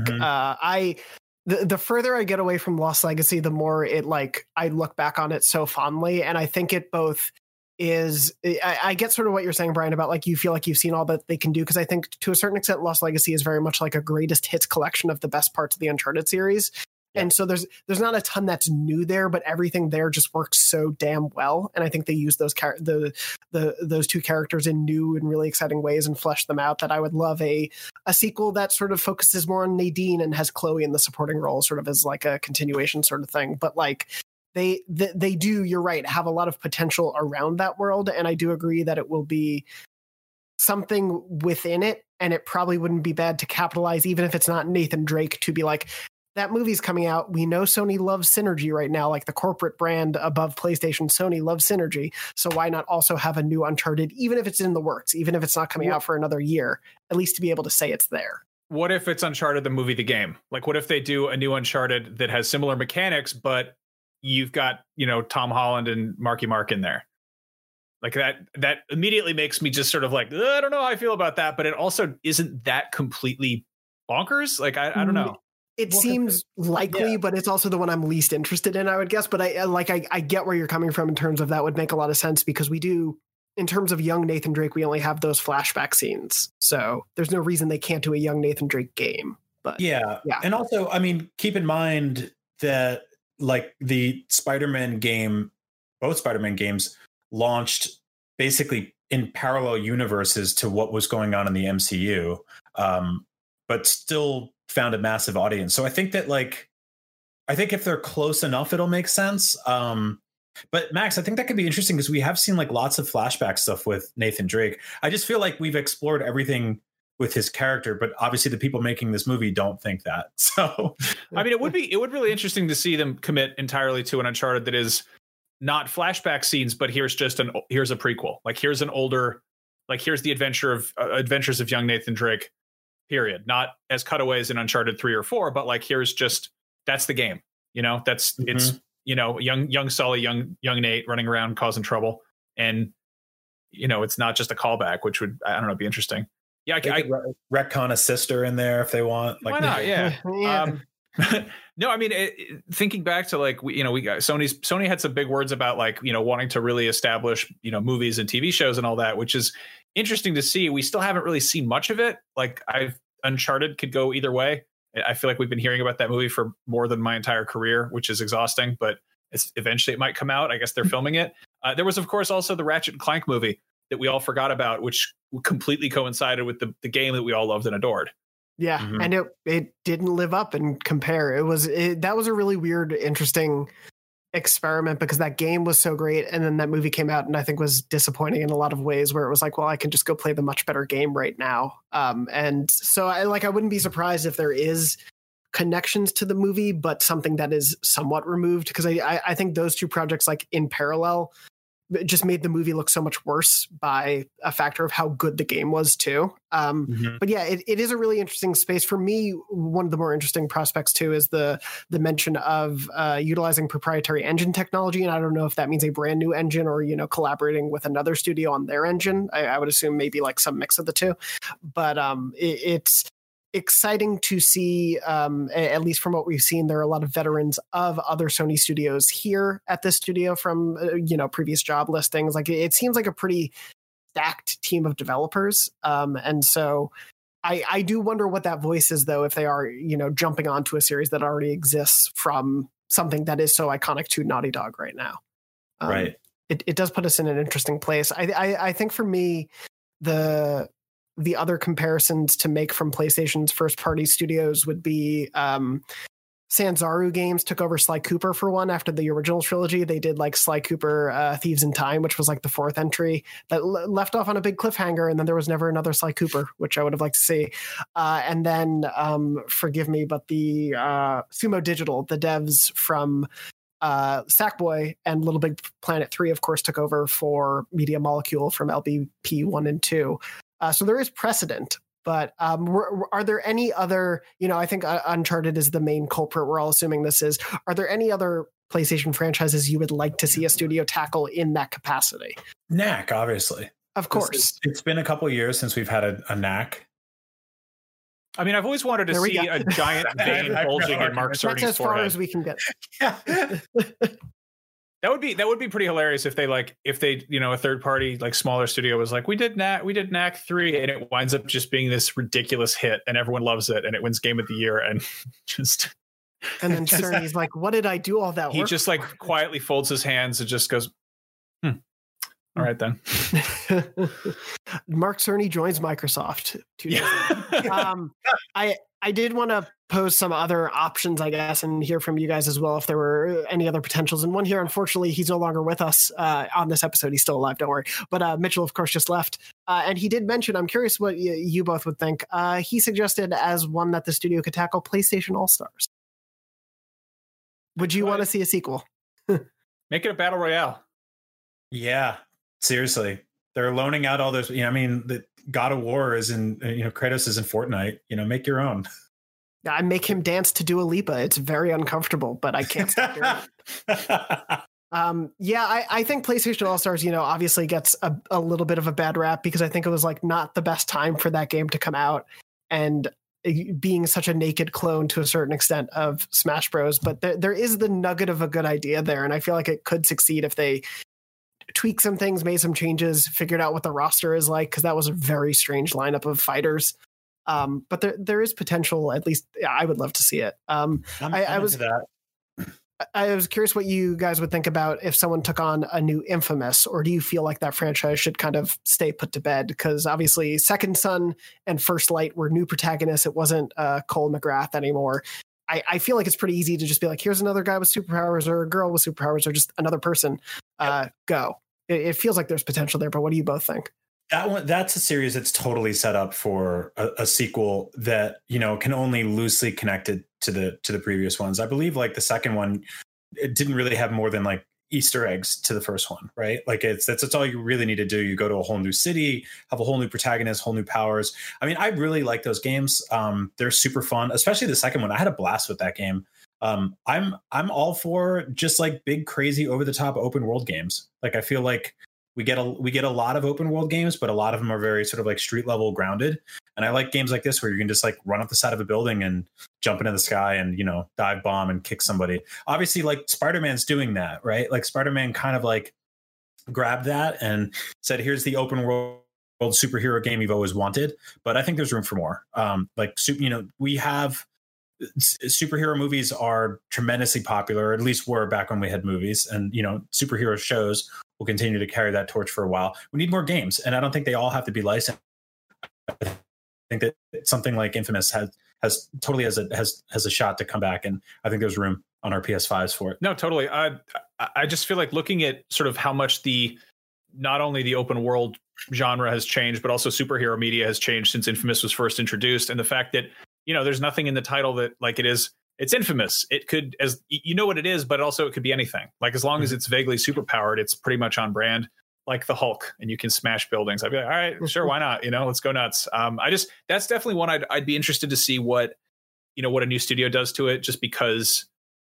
the further I get away from Lost Legacy, the more I look back on it so fondly, and I think it both is I get sort of what you're saying, Brian, about like you feel like you've seen all that they can do, because I think to a certain extent Lost Legacy is very much like a greatest hits collection of the best parts of the Uncharted series. And so there's not a ton that's new there, but everything there just works so damn well. And I think they use those those 2 characters in new and really exciting ways and flesh them out, that I would love a sequel that sort of focuses more on Nadine and has Chloe in the supporting role, sort of as like a continuation sort of thing. But like they do, you're right, have a lot of potential around that world. And I do agree that it will be something within it, and it probably wouldn't be bad to capitalize, even if it's not Nathan Drake, to be like, that movie's coming out. We know Sony loves synergy right now, like the corporate brand above PlayStation. Sony loves synergy. So why not also have a new Uncharted, even if it's in the works, even if it's not coming out for another year, at least to be able to say it's there. What if it's Uncharted, the movie, the game? Like, what if they do a new Uncharted that has similar mechanics, but you've got, Tom Holland and Marky Mark in there? Like that immediately makes me just sort of like, I don't know how I feel about that, but it also isn't that completely bonkers. Like, I don't know. It seems likely, but it's also the one I'm least interested in, I would guess. But I get where you're coming from in terms of that would make a lot of sense, because we do, in terms of young Nathan Drake, we only have those flashback scenes. So there's no reason they can't do a young Nathan Drake game. But yeah. And also, I mean, keep in mind that like the Spider-Man game, both Spider-Man games launched basically in parallel universes to what was going on in the MCU, but still found a massive audience. So I think that if they're close enough, it'll make sense. But Max, I think that could be interesting because we have seen like lots of flashback stuff with Nathan Drake. I just feel like we've explored everything with his character, but obviously the people making this movie don't think that. So, I mean, it would be really interesting to see them commit entirely to an Uncharted that is not flashback scenes, but here's a prequel. Like here's an older, like here's the adventures of young Nathan Drake. Period. Not as cutaways in Uncharted 3 or 4, but like that's the game. You know, it's young Sully, young Nate running around causing trouble, and it's not just a callback, which would be interesting. Yeah, I could retcon a sister in there if they want. Like, why not? Yeah. No, I mean, thinking back to like we got Sony had some big words about like wanting to really establish movies and TV shows and all that, which is interesting to see. We still haven't really seen much of it. Like Uncharted could go either way. I feel like we've been hearing about that movie for more than my entire career, which is exhausting. But eventually it might come out. I guess they're filming it. There was, of course, also the Ratchet and Clank movie that we all forgot about, which completely coincided with the game that we all loved and adored. Yeah, and it didn't live up and compare. That was a really weird, interesting experiment because that game was so great, and then that movie came out and I think was disappointing in a lot of ways, where it was like, well, I can just go play the much better game right now. And so I wouldn't be surprised if there is connections to the movie, but something that is somewhat removed, because I think those two projects, like in parallel, just made the movie look so much worse by a factor of how good the game was too. But yeah, it is a really interesting space. For me, one of the more interesting prospects too is the mention of utilizing proprietary engine technology. And I don't know if that means a brand new engine or, collaborating with another studio on their engine. I would assume maybe like some mix of the two, but it's exciting to see, at least from what we've seen. There are a lot of veterans of other Sony studios here at this studio from previous job listings. Like it seems like a pretty stacked team of developers, and so I do wonder what that voice is, though, if they are jumping onto a series that already exists from something that is so iconic to Naughty Dog right now. Right. It does put us in an interesting place. I think for me, the other comparisons to make from PlayStation's first party studios would be Sanzaru Games took over Sly Cooper for one after the original trilogy. They did like Sly Cooper Thieves in Time, which was like the fourth entry that left off on a big cliffhanger, and then there was never another Sly Cooper, which I would have liked to see. And then forgive me, but the Sumo Digital, the devs from Sackboy and Little Big Planet 3, of course, took over for Media Molecule from LBP 1 and 2. So there is precedent, but are there any other, I think Uncharted is the main culprit. We're all assuming this is. Are there any other PlayStation franchises you would like to see a studio tackle in that capacity? Knack, obviously. Of course. It's been a couple of years since we've had a Knack. I mean, I've always wanted to see a giant vein bulging in Mark Cerny's forehead. That's as far as we can get. That would be pretty hilarious if they a third party like smaller studio was like, we did Knack 3, and it winds up just being this ridiculous hit and everyone loves it and it wins Game of the Year, and then Cerny's like, what did I do all that work? He just like quietly folds his hands and just goes, all right then. Mark Cerny joins Microsoft 2 days later. I did want to pose some other options, I guess, and hear from you guys as well if there were any other potentials. And one here, unfortunately, he's no longer with us on this episode. He's still alive, don't worry. But Mitchell, of course, just left. And he did mention, I'm curious what you both would think. He suggested as one that the studio could tackle PlayStation All-Stars. Would you want to see a sequel? Make it a battle royale. Yeah, seriously. They're loaning out all those. The God of War is in. Kratos is in Fortnite. Make your own. I make him dance to Dua Lipa. It's very uncomfortable, but I can't stop doing it. I think PlayStation All-Stars, obviously gets a little bit of a bad rap because I think it was like not the best time for that game to come out, and being such a naked clone to a certain extent of Smash Bros. But there is the nugget of a good idea there, and I feel like it could succeed if they tweak some things, made some changes, figured out what the roster is like, because that was a very strange lineup of fighters. But there is potential. At least I would love to see it. I was into that. I was curious what you guys would think about if someone took on a new Infamous, or do you feel like that franchise should kind of stay put to bed? Because obviously Second Son and First Light were new protagonists. It wasn't Cole McGrath anymore. I feel like it's pretty easy to just be like, here's another guy with superpowers or a girl with superpowers or just another person. Go. It feels like there's potential there, but what do you both think? That's a series that's totally set up for a sequel that, you know, can only loosely connect it to the previous ones. I believe like the second one, it didn't really have more than like Easter eggs to the first one, right? Like that's all you really need to do. You go to a whole new city, have a whole new protagonist, whole new powers. I mean, I really like those games. They're super fun, especially the second one. I had a blast with that game. I'm all for just like big, crazy, over the top open world games. Like I feel like we get a lot of open world games, but a lot of them are very sort of like street level grounded. And I like games like this where you can just like run up the side of a building and jump into the sky and, you know, dive bomb and kick somebody. Obviously, like Spider-Man's doing that, right? Like Spider-Man kind of like grabbed that and said, here's the open world superhero game you've always wanted. But I think there's room for more. You know, we have superhero movies are tremendously popular, or at least were back when we had movies, and, you know, superhero shows will continue to carry that torch for a while. We need more games, and I don't think they all have to be licensed. I think that something like Infamous has totally has a shot to come back, and I think there's room on our PS5s for it. No, totally. I just feel like looking at sort of how much not only the open world genre has changed, but also superhero media has changed since Infamous was first introduced, and the fact that, you know, there's nothing in the title that like it's Infamous. It could, as you know what it is, but also it could be anything. Like as long as it's vaguely superpowered, it's pretty much on brand, like the Hulk, and you can smash buildings. I'd be like, all right, sure, why not? You know, let's go nuts. That's definitely one I'd be interested to see what a new studio does to it, just because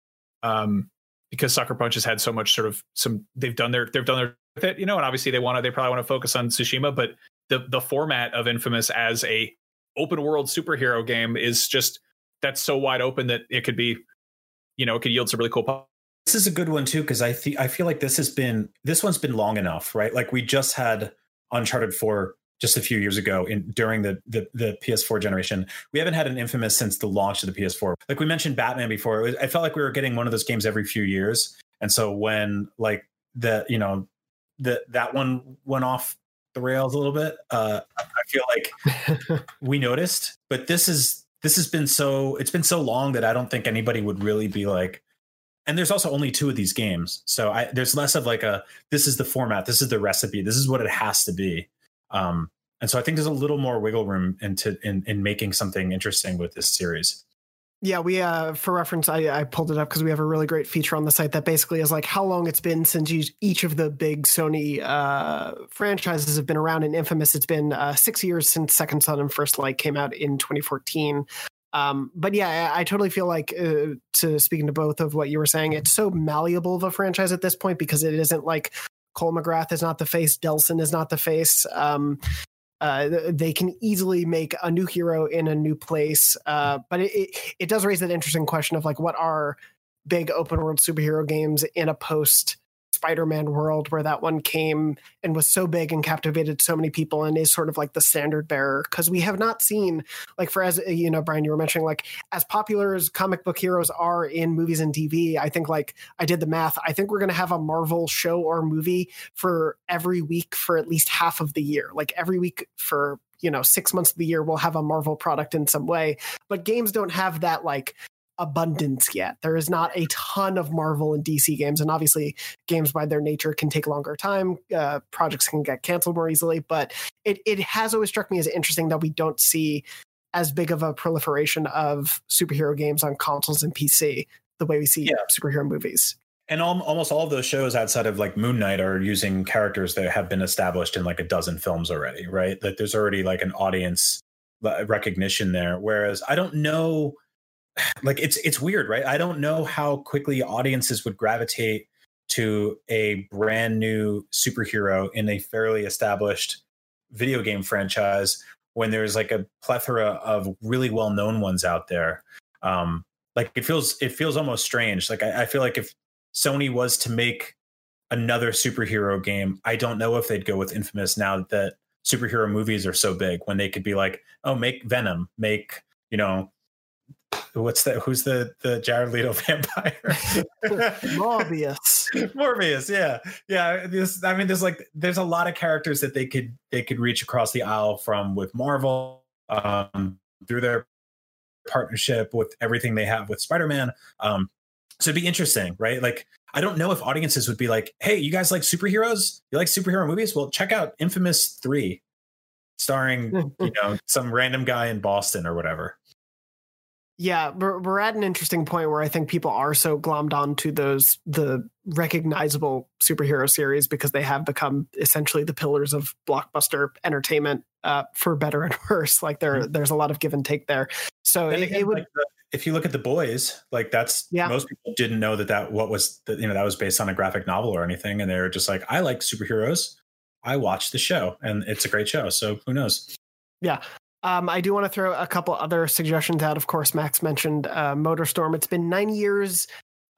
Sucker Punch has had so much sort of they've done their with it, you know, and obviously they probably want to focus on Tsushima, but the format of Infamous as a open world superhero game is just, that's so wide open that it could be, you know, it could yield some really cool. This is a good one too, because I feel like this one's been long enough, right? Like we just had Uncharted 4 just a few years ago during the PS4 generation. We haven't had an Infamous since the launch of the PS4. Like we mentioned Batman before, I felt like we were getting one of those games every few years, and so when like that one went off the rails a little bit, I feel like we noticed. But this has been so long that I don't think anybody would really be like, and there's also only 2 of these games, so there's less of like this is the format, this is the recipe, this is what it has to be, and so I think there's a little more wiggle room in making something interesting with this series. Yeah, we for reference, I pulled it up because we have a really great feature on the site that basically is like how long it's been since each of the big Sony franchises have been around. In Infamous, it's been 6 years since Second Son and First Light came out in 2014. But yeah, I totally feel like, speaking to both of what you were saying, it's so malleable of a franchise at this point, because it isn't like Cole McGrath is not the face, Delson is not the face. They can easily make a new hero in a new place. But it does raise that interesting question of like, what are big open world superhero games in a post Spider-Man world where that one came and was so big and captivated so many people and is sort of like the standard bearer? Because we have not seen, like, for, as you know, Brian, you were mentioning, like, as popular as comic book heroes are in movies and TV, I think, like, I did the math, I think we're going to have a Marvel show or movie for every week for at least half of the year. Like every week for, 6 months of the year, we'll have a Marvel product in some way. But games don't have that, like, abundance yet. There is not a ton of Marvel and DC games, and obviously games by their nature can take longer time. Projects can get canceled more easily, but it has always struck me as interesting that we don't see as big of a proliferation of superhero games on consoles and PC the way we see superhero movies. And almost all of those shows outside of like Moon Knight are using characters that have been established in like a dozen films already, right? That there's already like an audience recognition there. Whereas I don't know, like it's weird, right? I don't know how quickly audiences would gravitate to a brand new superhero in a fairly established video game franchise when there's like a plethora of really well-known ones out there. Like it feels almost strange. Like I feel like if Sony was to make another superhero game, I don't know if they'd go with Infamous now that superhero movies are so big when they could be like, oh, make Venom, make, you know, what's that? Who's the Jared Leto vampire? Morbius. Yeah. There's a lot of characters that they could reach across the aisle from with Marvel, through their partnership with everything they have with Spider-Man. So it'd be interesting, right? Like, I don't know if audiences would be like, hey, you guys like superheroes? You like superhero movies? Well, check out Infamous 3, starring, some random guy in Boston or whatever. Yeah, we're at an interesting point where I think people are so glommed onto the recognizable superhero series because they have become essentially the pillars of blockbuster entertainment, for better and worse. Like there's a lot of give and take there. So it would. If you look at The Boys, like most people didn't know that was based on a graphic novel or anything, and they were just like, I like superheroes, I watched the show, and it's a great show. So who knows? Yeah. I do want to throw a couple other suggestions out. Of course, Max mentioned MotorStorm. It's been 9 years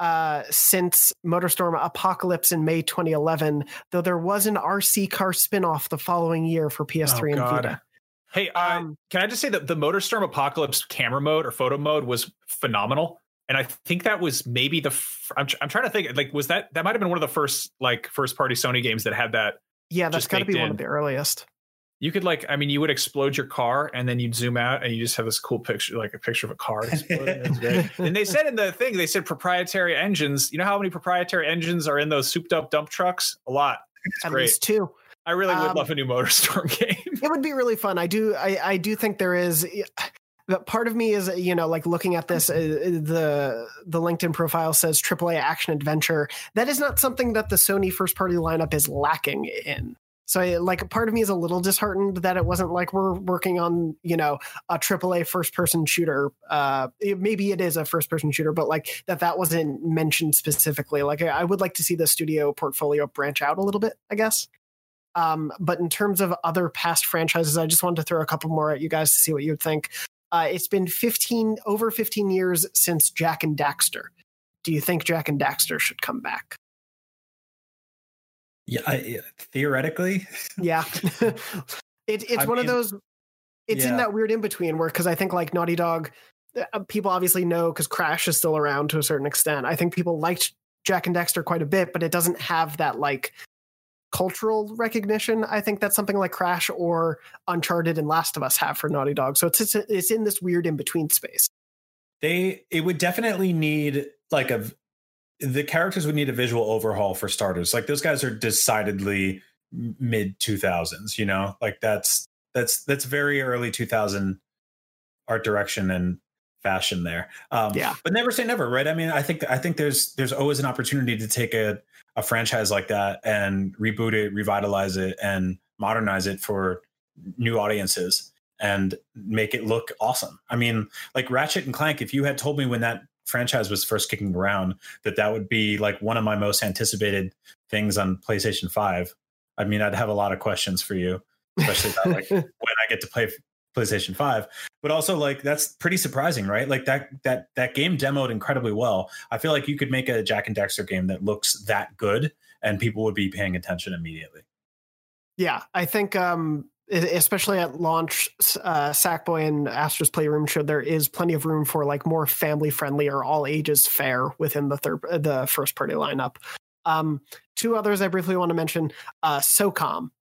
since MotorStorm Apocalypse in May 2011, though there was an RC car spinoff the following year for PS3 and Vita. Hey, can I just say that the MotorStorm Apocalypse camera mode or photo mode was phenomenal, and I think that was maybe I'm trying to think, like, was that might have been one of the first party Sony games that had that. Yeah, that's got to be one of the earliest. You could you would explode your car and then you'd zoom out and you just have this cool picture, like a picture of a car exploding. That's great. And they said in the thing, they said proprietary engines. You know how many proprietary engines are in those souped up dump trucks? A lot. It's At great. least 2. I really would love a new MotorStorm game. It would be really fun. I do think there is. But part of me is, looking at this, the LinkedIn profile says AAA action adventure. That is not something that the Sony first party lineup is lacking in. So part of me is a little disheartened that it wasn't like we're working on, a AAA first person shooter. Maybe it is a first person shooter, but that wasn't mentioned specifically. I would like to see the studio portfolio branch out a little bit, I guess. But in terms of other past franchises, I just wanted to throw a couple more at you guys to see what you would think. It's been over 15 years since Jak and Daxter. Do you think Jak and Daxter should come back? Yeah, theoretically. Yeah. It's one of those, it's in that weird in between where, because I think Naughty Dog, people obviously know because Crash is still around to a certain extent. I think people liked Jak and Daxter quite a bit, but it doesn't have that cultural recognition. I think that's something like Crash or Uncharted and Last of Us have for Naughty Dog. So it's in this weird in between space. It would definitely need the characters would need a visual overhaul for starters. Those guys are decidedly mid 2000s, that's very early 2000 art direction and fashion there. But never say never, right? I mean, I think there's always an opportunity to take a franchise like that and reboot it, revitalize it, and modernize it for new audiences and make it look awesome. I mean, Ratchet and Clank, if you had told me when that franchise was first kicking around that would be one of my most anticipated things on PlayStation 5, I mean, I'd have a lot of questions for you, especially about when I get to play PlayStation 5. But also that's pretty surprising, right? That game demoed incredibly well. I feel like you could make a Jak and Daxter game that looks that good and people would be paying attention immediately. Yeah, I think especially at launch, Sackboy and Astra's Playroom showed there is plenty of room for more family friendly or all ages fare within the first party lineup. 2 others I briefly want to mention. SOCOM.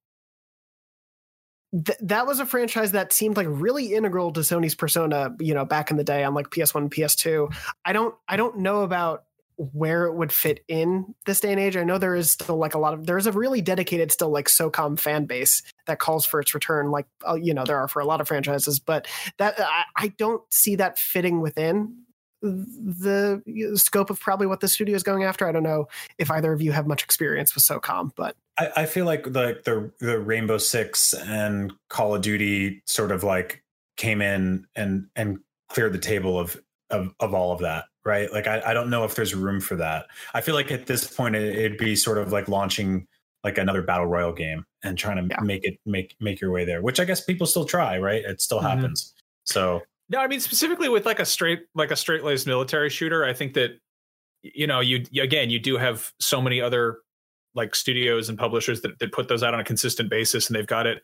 That was a franchise that seemed really integral to Sony's persona, back in the day on PS1 and PS2. I don't know about where it would fit in this day and age. I know there is still there's a really dedicated still SOCOM fan base that calls for its return, there are for a lot of franchises, but that I don't see that fitting within the scope of probably what the studio is going after. I don't know if either of you have much experience with SOCOM, but I feel like the Rainbow Six and Call of Duty sort of came in and cleared the table of all of that, right? I don't know if there's room for that. I feel like at this point it'd be sort of launching another battle royale game and trying to make your way there, which I guess people still try, right? It still happens. So no, I mean, specifically with a straight laced military shooter, I think that you do have so many other studios and publishers that put those out on a consistent basis, and they've got it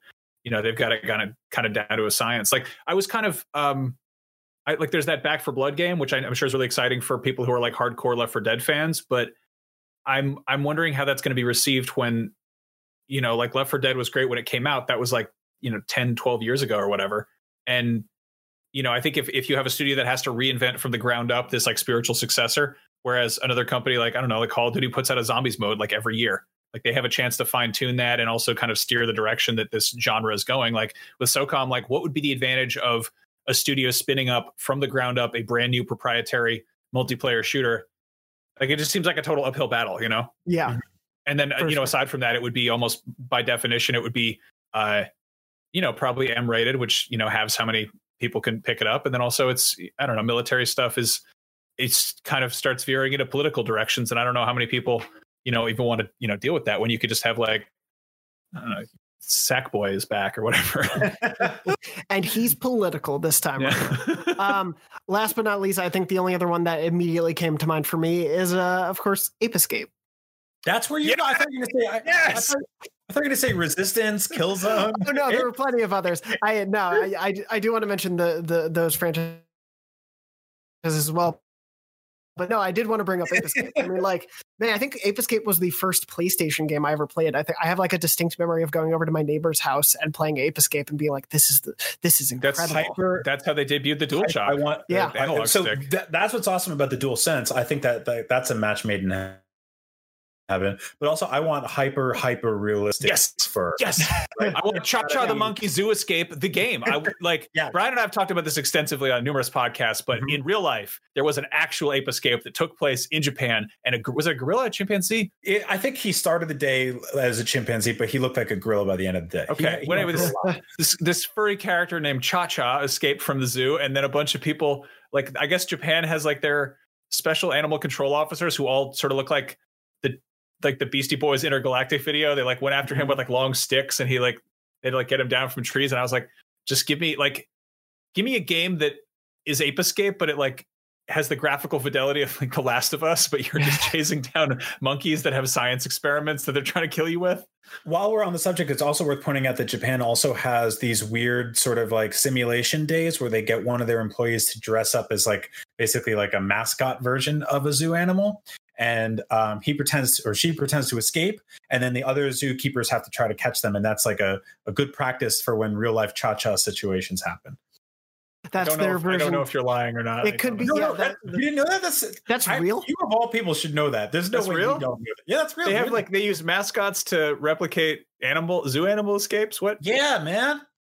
they've got it kind of down to a science. Like I was kind of there's that Back 4 Blood game, which I'm sure is really exciting for people who are like hardcore Left 4 Dead fans, but I'm wondering how that's going to be received when, like Left 4 Dead was great when it came out. That was like, 10, 12 years ago or whatever. And, I think if you have a studio that has to reinvent from the ground up this like spiritual successor, whereas another company like, I don't know, like Call of Duty puts out a zombies mode like every year, like they have a chance to fine tune that and also kind of steer the direction that this genre is going. Like with SOCOM, like what would be the advantage of a studio spinning up from the ground up a brand new proprietary multiplayer shooter? Like it just seems like a total uphill battle, Yeah. And then, aside from that, it would be almost by definition, it would be, probably M-rated, which, halves how many people can pick it up. And then also it's, I don't know, military stuff it's kind of starts veering into political directions. And I don't know how many people, even want to, deal with that when you could just have like, I don't know, Sackboy is back or whatever. And he's political this time. Yeah. Last but not least, I think the only other one that immediately came to mind for me is, of course, Ape Escape. That's where you. I thought you were going to say. Yes. I thought you were going to say Resistance, Killzone. Oh no, there were plenty of others. I do want to mention those franchises as well. But no, I did want to bring up Ape Escape. I mean, like, man, I think Ape Escape was the first PlayStation game I ever played. I think I have like a distinct memory of going over to my neighbor's house and playing Ape Escape and being like, "This is incredible." That's how they debuted the DualShock. The analog so stick. That's what's awesome about the DualSense. I think that's a match made in heaven. But also, I want hyper realistic. Yes. I want Cha-Cha the Monkey Zoo Escape, the game. Brian and I have talked about this extensively on numerous podcasts, but in real life, there was an actual Ape Escape that took place in Japan. And was it a gorilla, a chimpanzee? I think he started the day as a chimpanzee, but he looked like a gorilla by the end of the day. Okay. This furry character named Cha-Cha escaped from the zoo. And then a bunch of people, like, I guess Japan has like their special animal control officers who all sort of look like the Beastie Boys Intergalactic video. They like went after him with like long sticks and they'd like get him down from trees. And I was like, just give me a game that is Ape Escape, but it like has the graphical fidelity of like The Last of Us, but you're just chasing down monkeys that have science experiments that they're trying to kill you with. While we're on the subject, it's also worth pointing out that Japan also has these weird sort of like simulation days where they get one of their employees to dress up as like basically like a mascot version of a zoo animal. And he pretends or she pretends to escape, and then the other zookeepers have to try to catch them. And that's like a good practice for when real life Cha-Cha situations happen. That's their version. I don't know if you're lying or not. It could be. You didn't know that? That's real. You of all people should know that. There's no way real? you don't know that. Yeah, that's real. They have they use mascots to replicate zoo animal escapes. What? Yeah, man.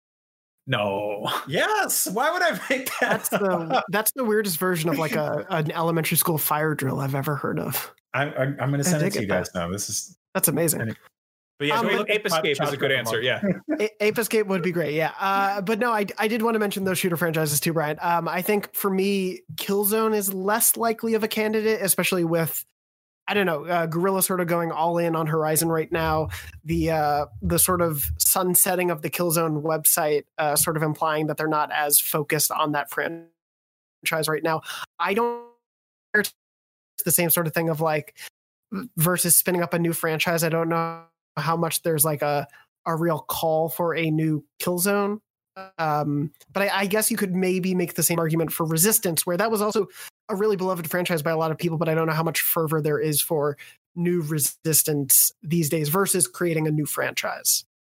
No. Yes. Why would I make that? That's the weirdest version of like an elementary school fire drill I've ever heard of. I'm going to send it to you guys now. That's amazing. But yeah, Ape Escape is a good answer. Yeah. Ape Escape would be great. Yeah. But no, I did want to mention those shooter franchises too, Brian. I think for me, Killzone is less likely of a candidate, especially with, I don't know, Guerrilla sort of going all in on Horizon right now. The sort of sunsetting of the Killzone website sort of implying that they're not as focused on that franchise right now. I don't. It's the same sort of thing of like versus spinning up a new franchise. I don't know how much there's like a real call for a new Killzone. But I guess you could maybe make the same argument for Resistance, where that was also a really beloved franchise by a lot of people, but I don't know how much fervor there is for new Resistance these days versus creating a new franchise.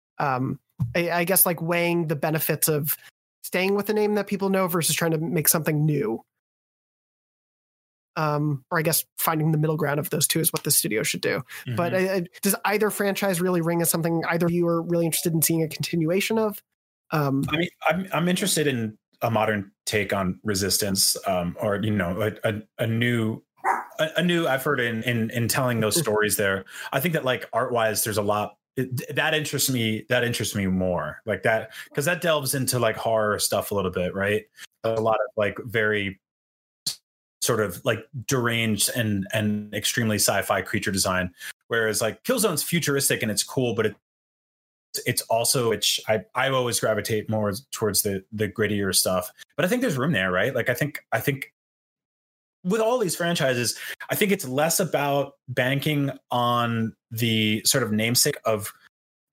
I guess like weighing the benefits of staying with a name that people know versus trying to make something new. Or I guess finding the middle ground of those two is what the studio should do. Mm-hmm. But does either franchise really ring as something either of you are really interested in seeing a continuation of? I mean, I'm interested in a modern take on Resistance, or a new effort in telling those stories there. I think that like art wise, there's a lot that interests me. That interests me more like that because that delves into like horror stuff a little bit, right? A lot of like very sort of like deranged and extremely sci-fi creature design, whereas like Killzone's futuristic and it's cool, but it's also which I always gravitate more towards the grittier stuff. But I think there's room there, right? Like I think with all these franchises, I think it's less about banking on the sort of namesake of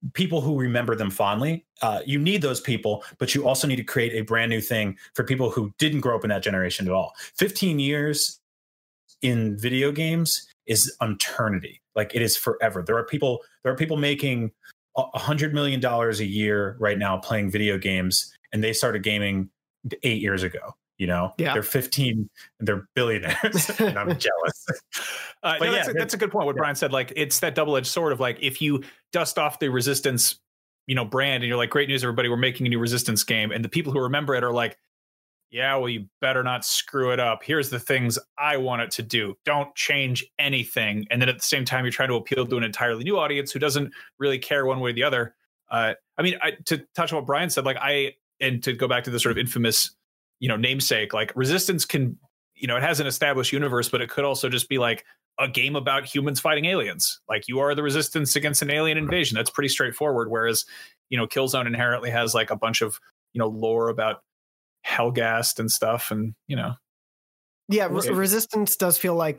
people who remember them fondly. You need those people, but you also need to create a brand new thing for people who didn't grow up in that generation at all. 15 years in video games is eternity. Like, it is forever. There are people making $100 million a year right now playing video games, and they started gaming 8 years ago. You know, they're 15 and they're billionaires. And I'm jealous. That's a good point. What Brian said, like, it's that double-edged sword of, like, if you dust off the Resistance, brand, and you're like, great news, everybody, we're making a new Resistance game, and the people who remember it are like, yeah, well, you better not screw it up. Here's the things I want it to do. Don't change anything. And then at the same time, you're trying to appeal to an entirely new audience who doesn't really care one way or the other. To touch on what Brian said, and to go back to the sort of infamous, namesake, like, Resistance can, it has an established universe, but it could also just be like a game about humans fighting aliens. Like, you are the Resistance against an alien invasion. That's pretty straightforward. Whereas, Killzone inherently has like a bunch of, lore about Helghast and stuff, and Resistance does feel like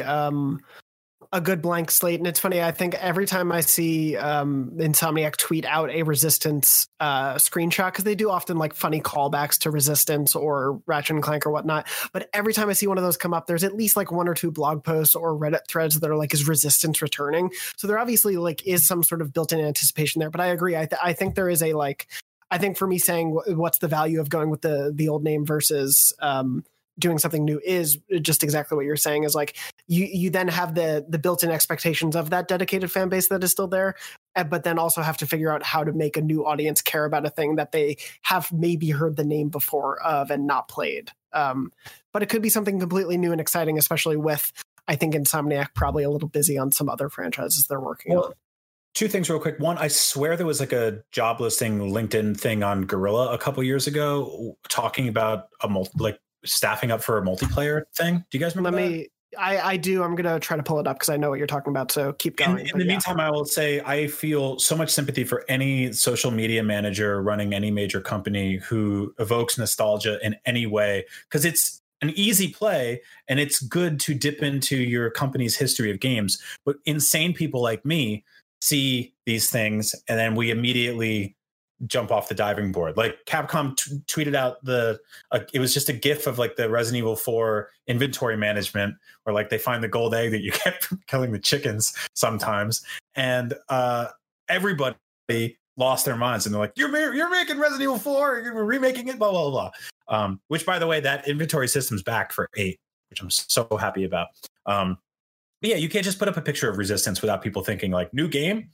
a good blank slate. And it's funny, I think every time I see Insomniac tweet out a Resistance screenshot, because they do often like funny callbacks to Resistance or Ratchet and Clank or whatnot, but every time I see one of those come up, there's at least like one or two blog posts or Reddit threads that are like, is Resistance returning? So there obviously like is some sort of built-in anticipation there. But I agree, I think there is I think for me saying what's the value of going with the old name versus doing something new is just exactly what you're saying, is like you then have the built-in expectations of that dedicated fan base that is still there, but then also have to figure out how to make a new audience care about a thing that they have maybe heard the name before of and not played. But it could be something completely new and exciting, especially with, I think, Insomniac probably a little busy on some other franchises they're working on. Two things real quick. One, I swear there was like a job listing LinkedIn thing on Guerrilla a couple years ago talking about staffing up for a multiplayer thing. Do you guys remember that? I do. I'm going to try to pull it up because I know what you're talking about. So keep going. In the meantime, I will say I feel so much sympathy for any social media manager running any major company who evokes nostalgia in any way, because it's an easy play and it's good to dip into your company's history of games. But insane people like me see these things and then we immediately jump off the diving board. Like, Capcom tweeted out it was just a gif of like the Resident Evil 4 inventory management, where like they find the gold egg that you get from killing the chickens sometimes, and everybody lost their minds and they're like, you're making Resident Evil 4, you're remaking it, blah blah blah. Which, by the way, that inventory system's back for 8, which I'm so happy about. But yeah, you can't just put up a picture of Resistance without people thinking like, new game.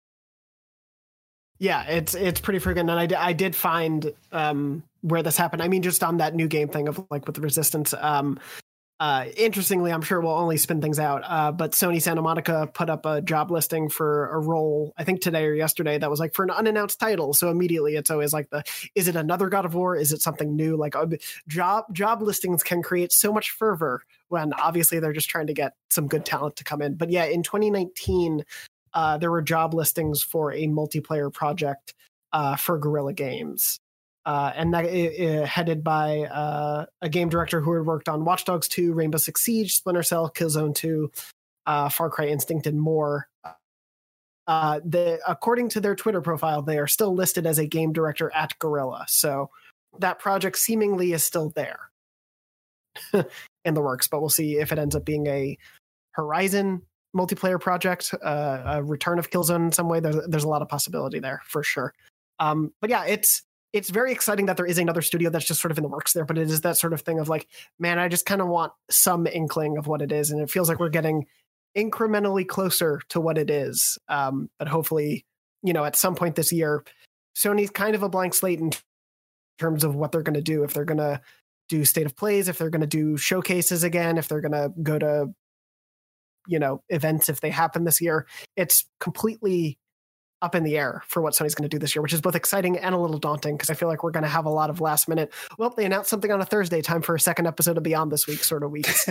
Yeah, it's pretty freaking. And I did find where this happened. I mean, just on that new game thing of like with the Resistance. Interestingly, I'm sure we'll only spin things out. But Sony Santa Monica put up a job listing for a role, I think today or yesterday, that was like for an unannounced title. So immediately it's always like is it another God of War? Is it something new? Like job listings can create so much fervor when obviously they're just trying to get some good talent to come in. But yeah, in 2019, there were job listings for a multiplayer project for Guerrilla Games. And that headed by a game director who had worked on Watch Dogs 2, Rainbow Six Siege, Splinter Cell, Killzone 2, Far Cry Instinct, and more. According to their Twitter profile, they are still listed as a game director at Guerrilla. So that project seemingly is still there in the works, but we'll see if it ends up being a Horizon multiplayer project, a return of Killzone in some way. There's a lot of possibility there for sure. But yeah, it's very exciting that there is another studio that's just sort of in the works there, but it is that sort of thing of like, man, I just kind of want some inkling of what it is. And it feels like we're getting incrementally closer to what it is. But hopefully, at some point this year, Sony's kind of a blank slate in terms of what they're going to do. If they're going to do state of plays, if they're going to do showcases again, if they're going to go to, events, if they happen this year, it's completely up in the air for what Sony's going to do this year, which is both exciting and a little daunting because I feel like we're going to have a lot of last minute. Well, they announced something on a Thursday, time for a second episode of Beyond this week, sort of weeks.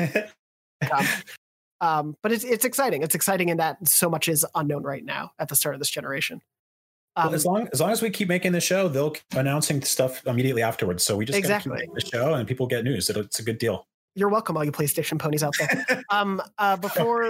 But it's exciting. It's exciting in that so much is unknown right now at the start of this generation. Well, as long as we keep making the show, they'll keep announcing stuff immediately afterwards. So we just keep making the show and people get news. It's a good deal. You're welcome, all you PlayStation ponies out there.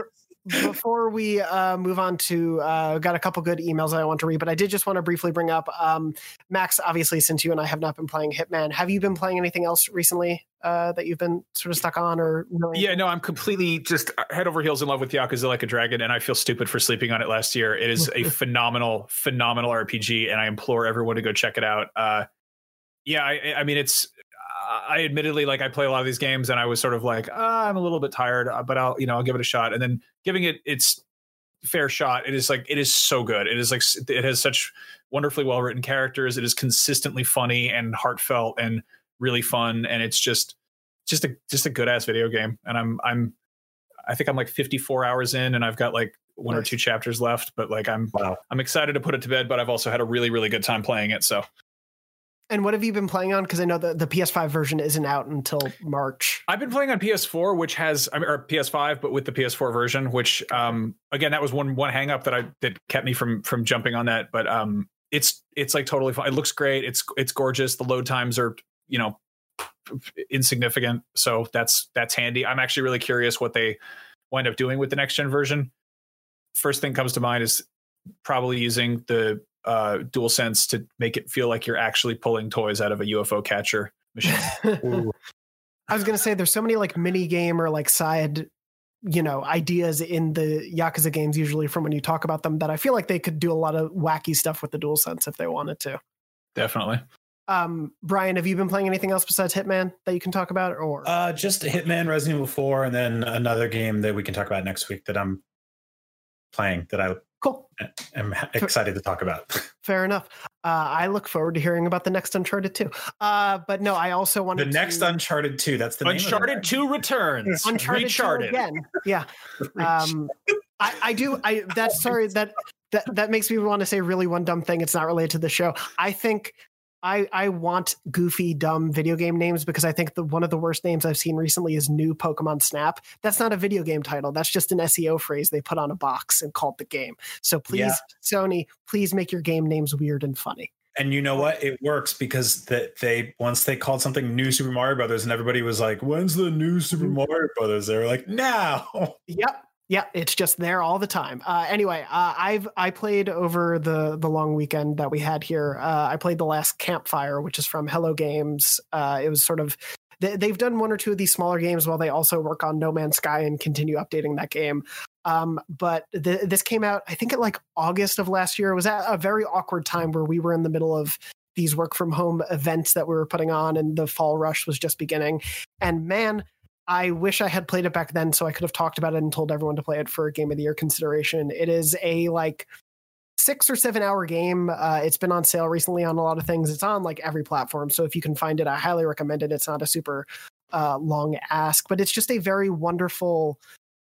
before we move on to got a couple good emails I want to read, but I did just want to briefly bring up Max. Obviously, since you and I have not been playing Hitman, have you been playing anything else recently that you've been sort of stuck on or really? Yeah, no, I'm completely just head over heels in love with Yakuza Like a Dragon, and I feel stupid for sleeping on it last year. It is a phenomenal RPG, and I implore everyone to go check it out. Yeah, I mean, I admittedly, like, I play a lot of these games and I was sort of like, I'm a little bit tired, but I'll give it a shot. And then giving it its fair shot, it is so good. It is like, it has such wonderfully well-written characters. It is consistently funny and heartfelt and really fun. And it's just a good ass video game. And I think I'm like 54 hours in and I've got like one or two chapters left, but like, I'm excited to put it to bed, but I've also had a really, really good time playing it. So. And what have you been playing on? Because I know the PS5 version isn't out until March. I've been playing on PS4, which has, or PS5, but with the PS4 version, which again, that was one hang up that kept me from jumping on that. But it's like totally fine. It looks great. It's gorgeous. The load times are insignificant, so that's handy. I'm actually really curious what they wind up doing with the next gen version. First thing comes to mind is probably using the DualSense to make it feel like you're actually pulling toys out of a UFO catcher machine. I was going to say there's so many like mini game or like side, ideas in the Yakuza games usually from when you talk about them that I feel like they could do a lot of wacky stuff with the DualSense if they wanted to. Definitely. Brian, have you been playing anything else besides Hitman that you can talk about, or just Hitman, Resident Evil 4, and then another game that we can talk about next week that I'm playing that I am excited to talk about. Fair enough. I look forward to hearing about the next Uncharted 2. But no, I also wanted the next Uncharted 2. That's the Uncharted name of it. 2 returns. Uncharted 2 again. Yeah. I do. That makes me want to say really one dumb thing. It's not related to the show. I think I want goofy, dumb video game names because I think one of the worst names I've seen recently is New Pokemon Snap. That's not a video game title. That's just an SEO phrase they put on a box and called the game. So please, Sony, please make your game names weird and funny. And you know what? It works because once they called something New Super Mario Brothers and everybody was like, when's the new Super Mario Brothers? They were like, now. Yep. Yeah, it's just there all the time. Anyway, I played over the long weekend that we had here. I played The Last Campfire, which is from Hello Games. It was sort of they've done one or two of these smaller games while they also work on No Man's Sky and continue updating that game. But this came out, I think, at like August of last year. It was at a very awkward time where we were in the middle of these work from home events that we were putting on, and the fall rush was just beginning. And man, I wish I had played it back then so I could have talked about it and told everyone to play it for a Game of the Year consideration. It is a like 6 or 7 hour game. It's been on sale recently on a lot of things. It's on like every platform. So if you can find it, I highly recommend it. It's not a super long ask, but it's just a very wonderful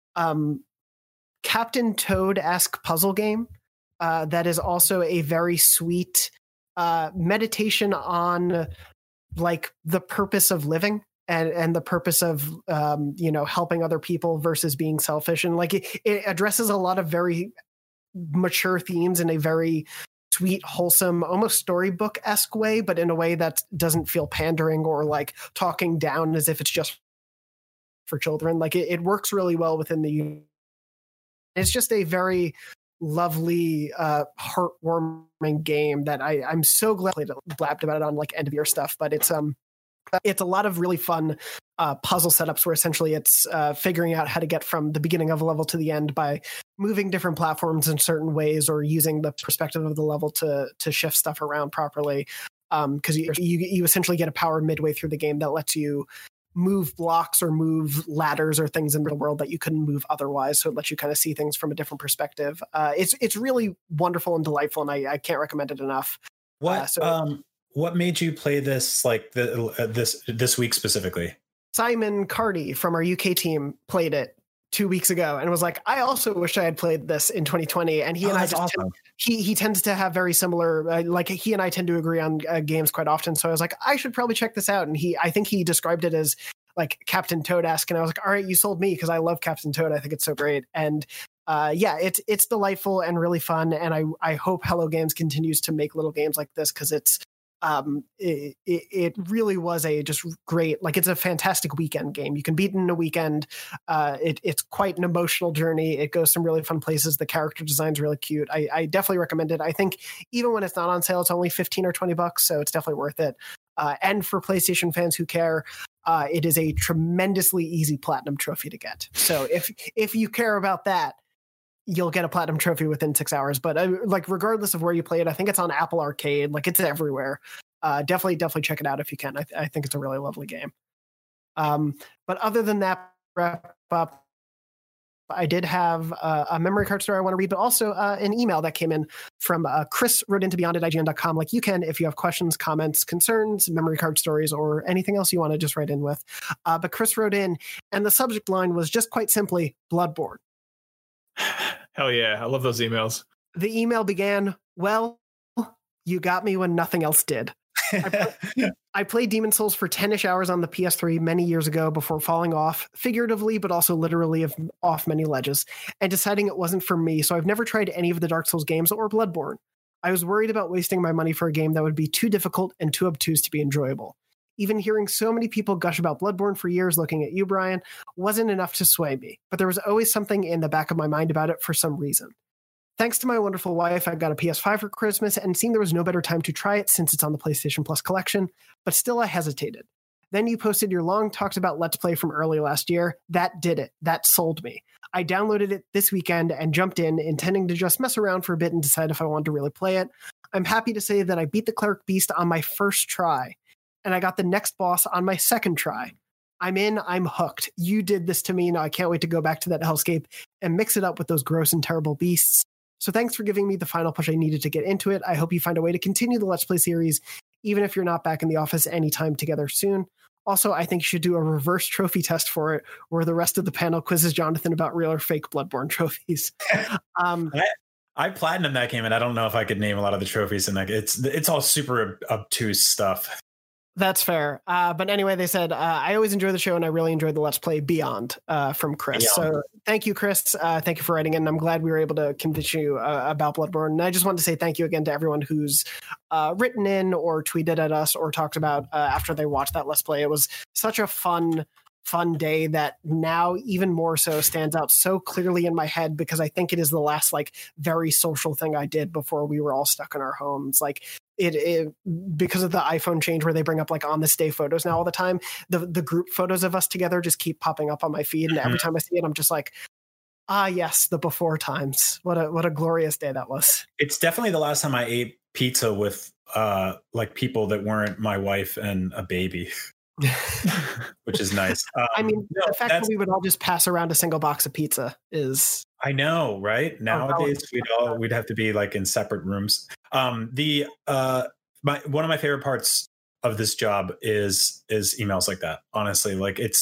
Captain Toad-esque puzzle game that is also a very sweet meditation on like the purpose of living. And the purpose of, helping other people versus being selfish. And like it addresses a lot of very mature themes in a very sweet, wholesome, almost storybook-esque way, but in a way that doesn't feel pandering or like talking down as if it's just for children. Like it works really well within the... It's just a very lovely, heartwarming game that I'm so glad I blabbed about it on like end of year stuff, but it's a lot of really fun puzzle setups where essentially it's figuring out how to get from the beginning of a level to the end by moving different platforms in certain ways or using the perspective of the level to shift stuff around properly. Because you essentially get a power midway through the game that lets you move blocks or move ladders or things in the world that you couldn't move otherwise. So it lets you kind of see things from a different perspective. It's really wonderful and delightful, and I can't recommend it enough. What made you play this like this week specifically? Simon Cardy from our UK team played it 2 weeks ago and was like, I also wish I had played this in 2020. And he and I just awesome. He tends to have very similar, like he and I tend to agree on games quite often. So I was like, I should probably check this out. And I think he described it as like Captain Toad-esque. And I was like, all right, you sold me because I love Captain Toad. I think it's so great. And it's delightful and really fun. And I hope Hello Games continues to make little games like this because it's It really was a just great, like, it's a fantastic weekend game. You can beat it in a weekend. It's quite an emotional journey. It goes some really fun places. The character design's really cute. I definitely recommend it. I think even when it's not on sale, it's only $15 or $20, so it's definitely worth it. And for PlayStation fans who care, it is a tremendously easy platinum trophy to get. So if you care about that, you'll get a platinum trophy within 6 hours. But like, regardless of where you play it, I think it's on Apple Arcade. Like, it's everywhere. Definitely check it out if you can. I think it's a really lovely game. But other than that, wrap up, I did have a memory card story I want to read, but also an email that came in from Chris, wrote into beyond@ign.com. Like, you can, if you have questions, comments, concerns, memory card stories, or anything else you want to just write in with. But Chris wrote in, and the subject line was just quite simply Bloodborne. Hell yeah. I love those emails. The email began, well, you got me when nothing else did. I played Demon's Souls for 10-ish hours on the PS3 many years ago before falling off, figuratively, but also literally off many ledges, and deciding it wasn't for me, so I've never tried any of the Dark Souls games or Bloodborne. I was worried about wasting my money for a game that would be too difficult and too obtuse to be enjoyable. Even hearing so many people gush about Bloodborne for years, looking at you, Brian, wasn't enough to sway me, but there was always something in the back of my mind about it for some reason. Thanks to my wonderful wife, I got a PS5 for Christmas, and seemed there was no better time to try it since it's on the PlayStation Plus collection, but still I hesitated. Then you posted your long talks about Let's Play from early last year. That did it. That sold me. I downloaded it this weekend and jumped in, intending to just mess around for a bit and decide if I wanted to really play it. I'm happy to say that I beat the Cleric Beast on my first try, and I got the next boss on my second try. I'm in, I'm hooked. You did this to me, now I can't wait to go back to that hellscape and mix it up with those gross and terrible beasts. So thanks for giving me the final push I needed to get into it. I hope you find a way to continue the Let's Play series, even if you're not back in the office anytime together soon. Also, I think you should do a reverse trophy test for it, where the rest of the panel quizzes Jonathan about real or fake Bloodborne trophies. I platinumed that game, and I don't know if I could name a lot of the trophies. And like, it's all super obtuse stuff. That's fair. But anyway, they said, I always enjoy the show, and I really enjoyed the Let's Play Beyond from Chris. Beyond. So thank you, Chris. Thank you for writing in. I'm glad we were able to convince you about Bloodborne. And I just wanted to say thank you again to everyone who's written in or tweeted at us or talked about after they watched that Let's Play. It was such a fun day that now even more so stands out so clearly in my head, because I think it is the last like very social thing I did before we were all stuck in our homes. Like, it because of the iPhone change where they bring up like on this day photos now all the time, the group photos of us together just keep popping up on my feed, and every time I see it I'm just like, yes, the before times. What a glorious day that was. It's definitely the last time I ate pizza with like people that weren't my wife and a baby. Which is nice. I mean, the fact that we would all just pass around a single box of pizza is, I know, right? Nowadays we'd have to be like in separate rooms. One of my favorite parts of this job is emails like that. Honestly,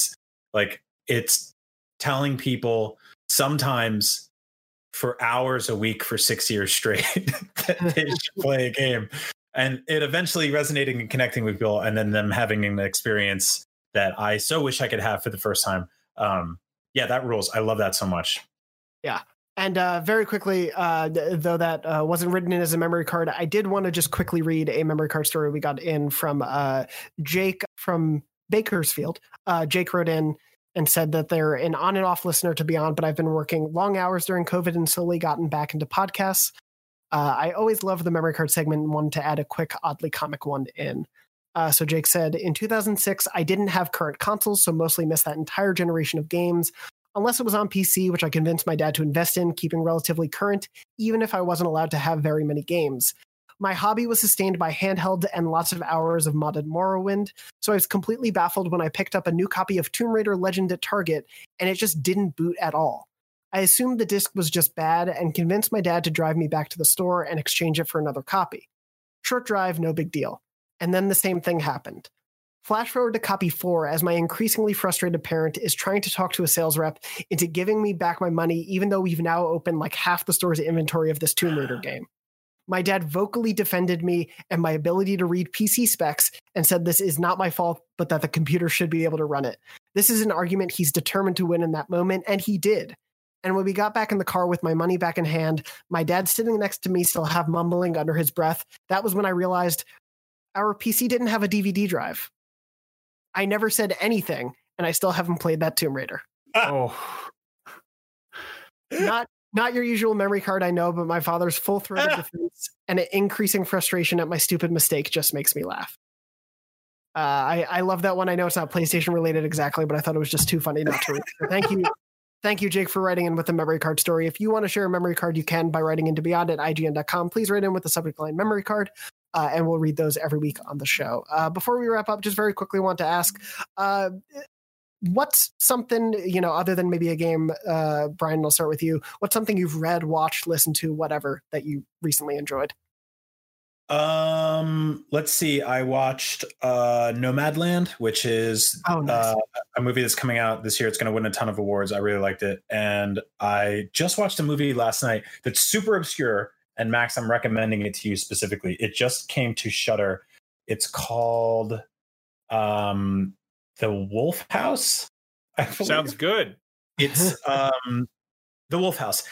it's telling people sometimes for hours a week for 6 years straight that they should play a game. And it eventually resonating and connecting with people, and then them having an experience that I so wish I could have for the first time. Yeah, that rules. I love that so much. Yeah. And very quickly, though that wasn't written in as a memory card, I did want to just quickly read a memory card story we got in from Jake from Bakersfield. Jake wrote in and said that they're an on and off listener to Beyond, but I've been working long hours during COVID and slowly gotten back into podcasts. I always love the memory card segment and wanted to add a quick, oddly comic one in. So Jake said, in 2006, I didn't have current consoles, so mostly missed that entire generation of games, unless it was on PC, which I convinced my dad to invest in, keeping relatively current, even if I wasn't allowed to have very many games. My hobby was sustained by handheld and lots of hours of modded Morrowind, so I was completely baffled when I picked up a new copy of Tomb Raider Legend at Target, and it just didn't boot at all. I assumed the disc was just bad and convinced my dad to drive me back to the store and exchange it for another copy. Short drive, no big deal. And then the same thing happened. Flash forward to copy 4 as my increasingly frustrated parent is trying to talk to a sales rep into giving me back my money, even though we've now opened like half the store's inventory of this Tomb Raider game. My dad vocally defended me and my ability to read PC specs and said this is not my fault, but that the computer should be able to run it. This is an argument he's determined to win in that moment, and he did. And when we got back in the car with my money back in hand, my dad sitting next to me still half mumbling under his breath, that was when I realized our PC didn't have a DVD drive. I never said anything, and I still haven't played that Tomb Raider. Oh, Not your usual memory card, I know, but my father's full-throated defense and an increasing frustration at my stupid mistake just makes me laugh. I love that one. I know it's not PlayStation related exactly, but I thought it was just too funny not to read. So thank you, Jake, for writing in with the memory card story. If you want to share a memory card, you can by writing into beyond@ign.com. Please write in with the subject line memory card, and we'll read those every week on the show. Before we wrap up, just very quickly want to ask, what's something, other than maybe a game, Brian, I'll start with you. What's something you've read, watched, listened to, whatever, that you recently enjoyed? Let's see. I watched Nomadland, which is nice. A movie that's coming out this year. It's going to win a ton of awards. I really liked it. And I just watched a movie last night that's super obscure. And Max, I'm recommending it to you specifically. It just came to Shudder. It's called The Wolf House. sounds good. It's The Wolf House.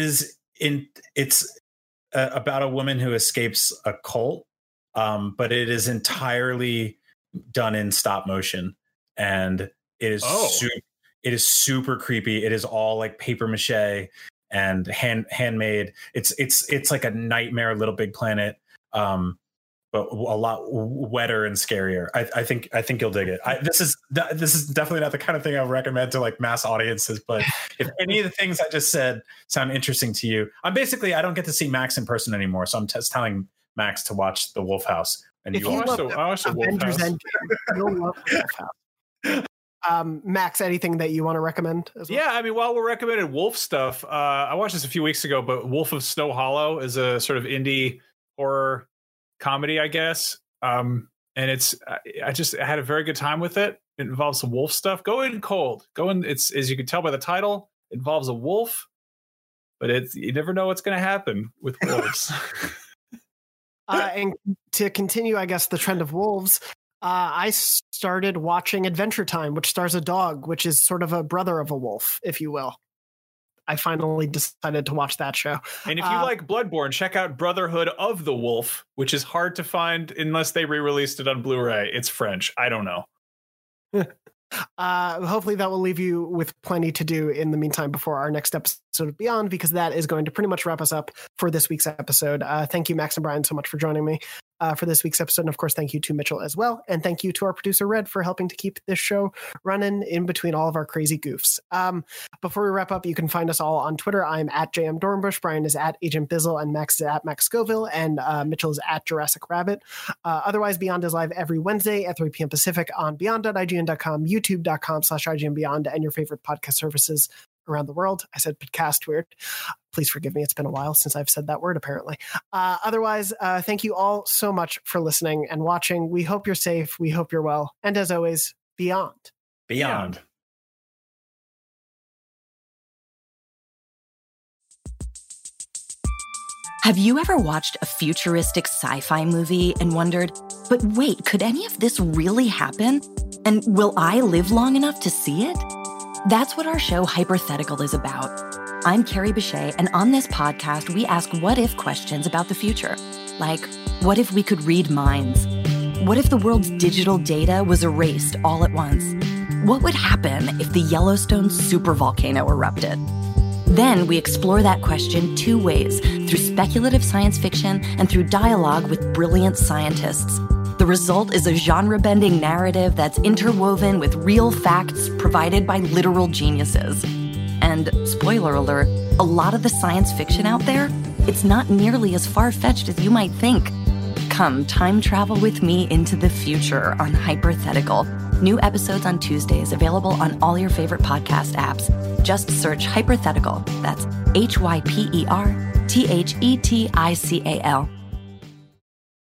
It's about a woman who escapes a cult, but it is entirely done in stop motion, and it is super creepy. It is all like paper mache and handmade. It's like a nightmare Little Big Planet, but a lot wetter and scarier. I think you'll dig it. This is definitely not the kind of thing I would recommend to like mass audiences, but if any of the things I just said sound interesting to you, I don't get to see Max in person anymore, so I'm just telling Max to watch The Wolf House. And If you love Avengers Endgame, you'll love The Wolf House. Max, anything that you want to recommend as well? Yeah, I mean, while we're recommending Wolf stuff, I watched this a few weeks ago, but Wolf of Snow Hollow is a sort of indie horror comedy, I guess. And I had a very good time with it. It involves some wolf stuff. Go in cold. It's, as you can tell by the title, it involves a wolf, but you never know what's going to happen with wolves. And to continue, I guess, the trend of wolves, I started watching Adventure Time, which stars a dog, which is sort of a brother of a wolf, if you will. I finally decided to watch that show. And if you like Bloodborne, check out Brotherhood of the Wolf, which is hard to find unless they re-released it on Blu-ray. It's French. I don't know. Hopefully that will leave you with plenty to do in the meantime before our next episode of Beyond, because that is going to pretty much wrap us up for this week's episode. Thank you, Max and Brian, so much for joining me for this week's episode. And of course, thank you to Mitchell as well. And thank you to our producer, Red, for helping to keep this show running in between all of our crazy goofs. Before we wrap up, you can find us all on Twitter. I'm at JM Dornbush. Brian is at Agent Bizzle, and Max is at Max Scoville, and Mitchell is at Jurassic Rabbit. Otherwise, Beyond is live every Wednesday at 3 p.m. Pacific on beyond.ign.com, youtube.com/IGN Beyond, and your favorite podcast services around the world. I said podcast weird. Please forgive me. It's been a while since I've said that word, apparently. Otherwise, thank you all so much for listening and watching. We hope you're safe. We hope you're well. And as always, Beyond. Beyond. Have you ever watched a futuristic sci-fi movie and wondered, but wait, could any of this really happen? And will I live long enough to see it? That's what our show Hypothetical is about. I'm Carrie Bechet, and on this podcast, we ask what-if questions about the future. Like, what if we could read minds? What if the world's digital data was erased all at once? What would happen if the Yellowstone supervolcano erupted? Then we explore that question two ways, through speculative science fiction and through dialogue with brilliant scientists. The result is a genre-bending narrative that's interwoven with real facts provided by literal geniuses. And, spoiler alert, a lot of the science fiction out there, it's not nearly as far-fetched as you might think. Come time travel with me into the future on Hypothetical. New episodes on Tuesdays, available on all your favorite podcast apps. Just search Hypothetical. That's HYPERTHETICAL.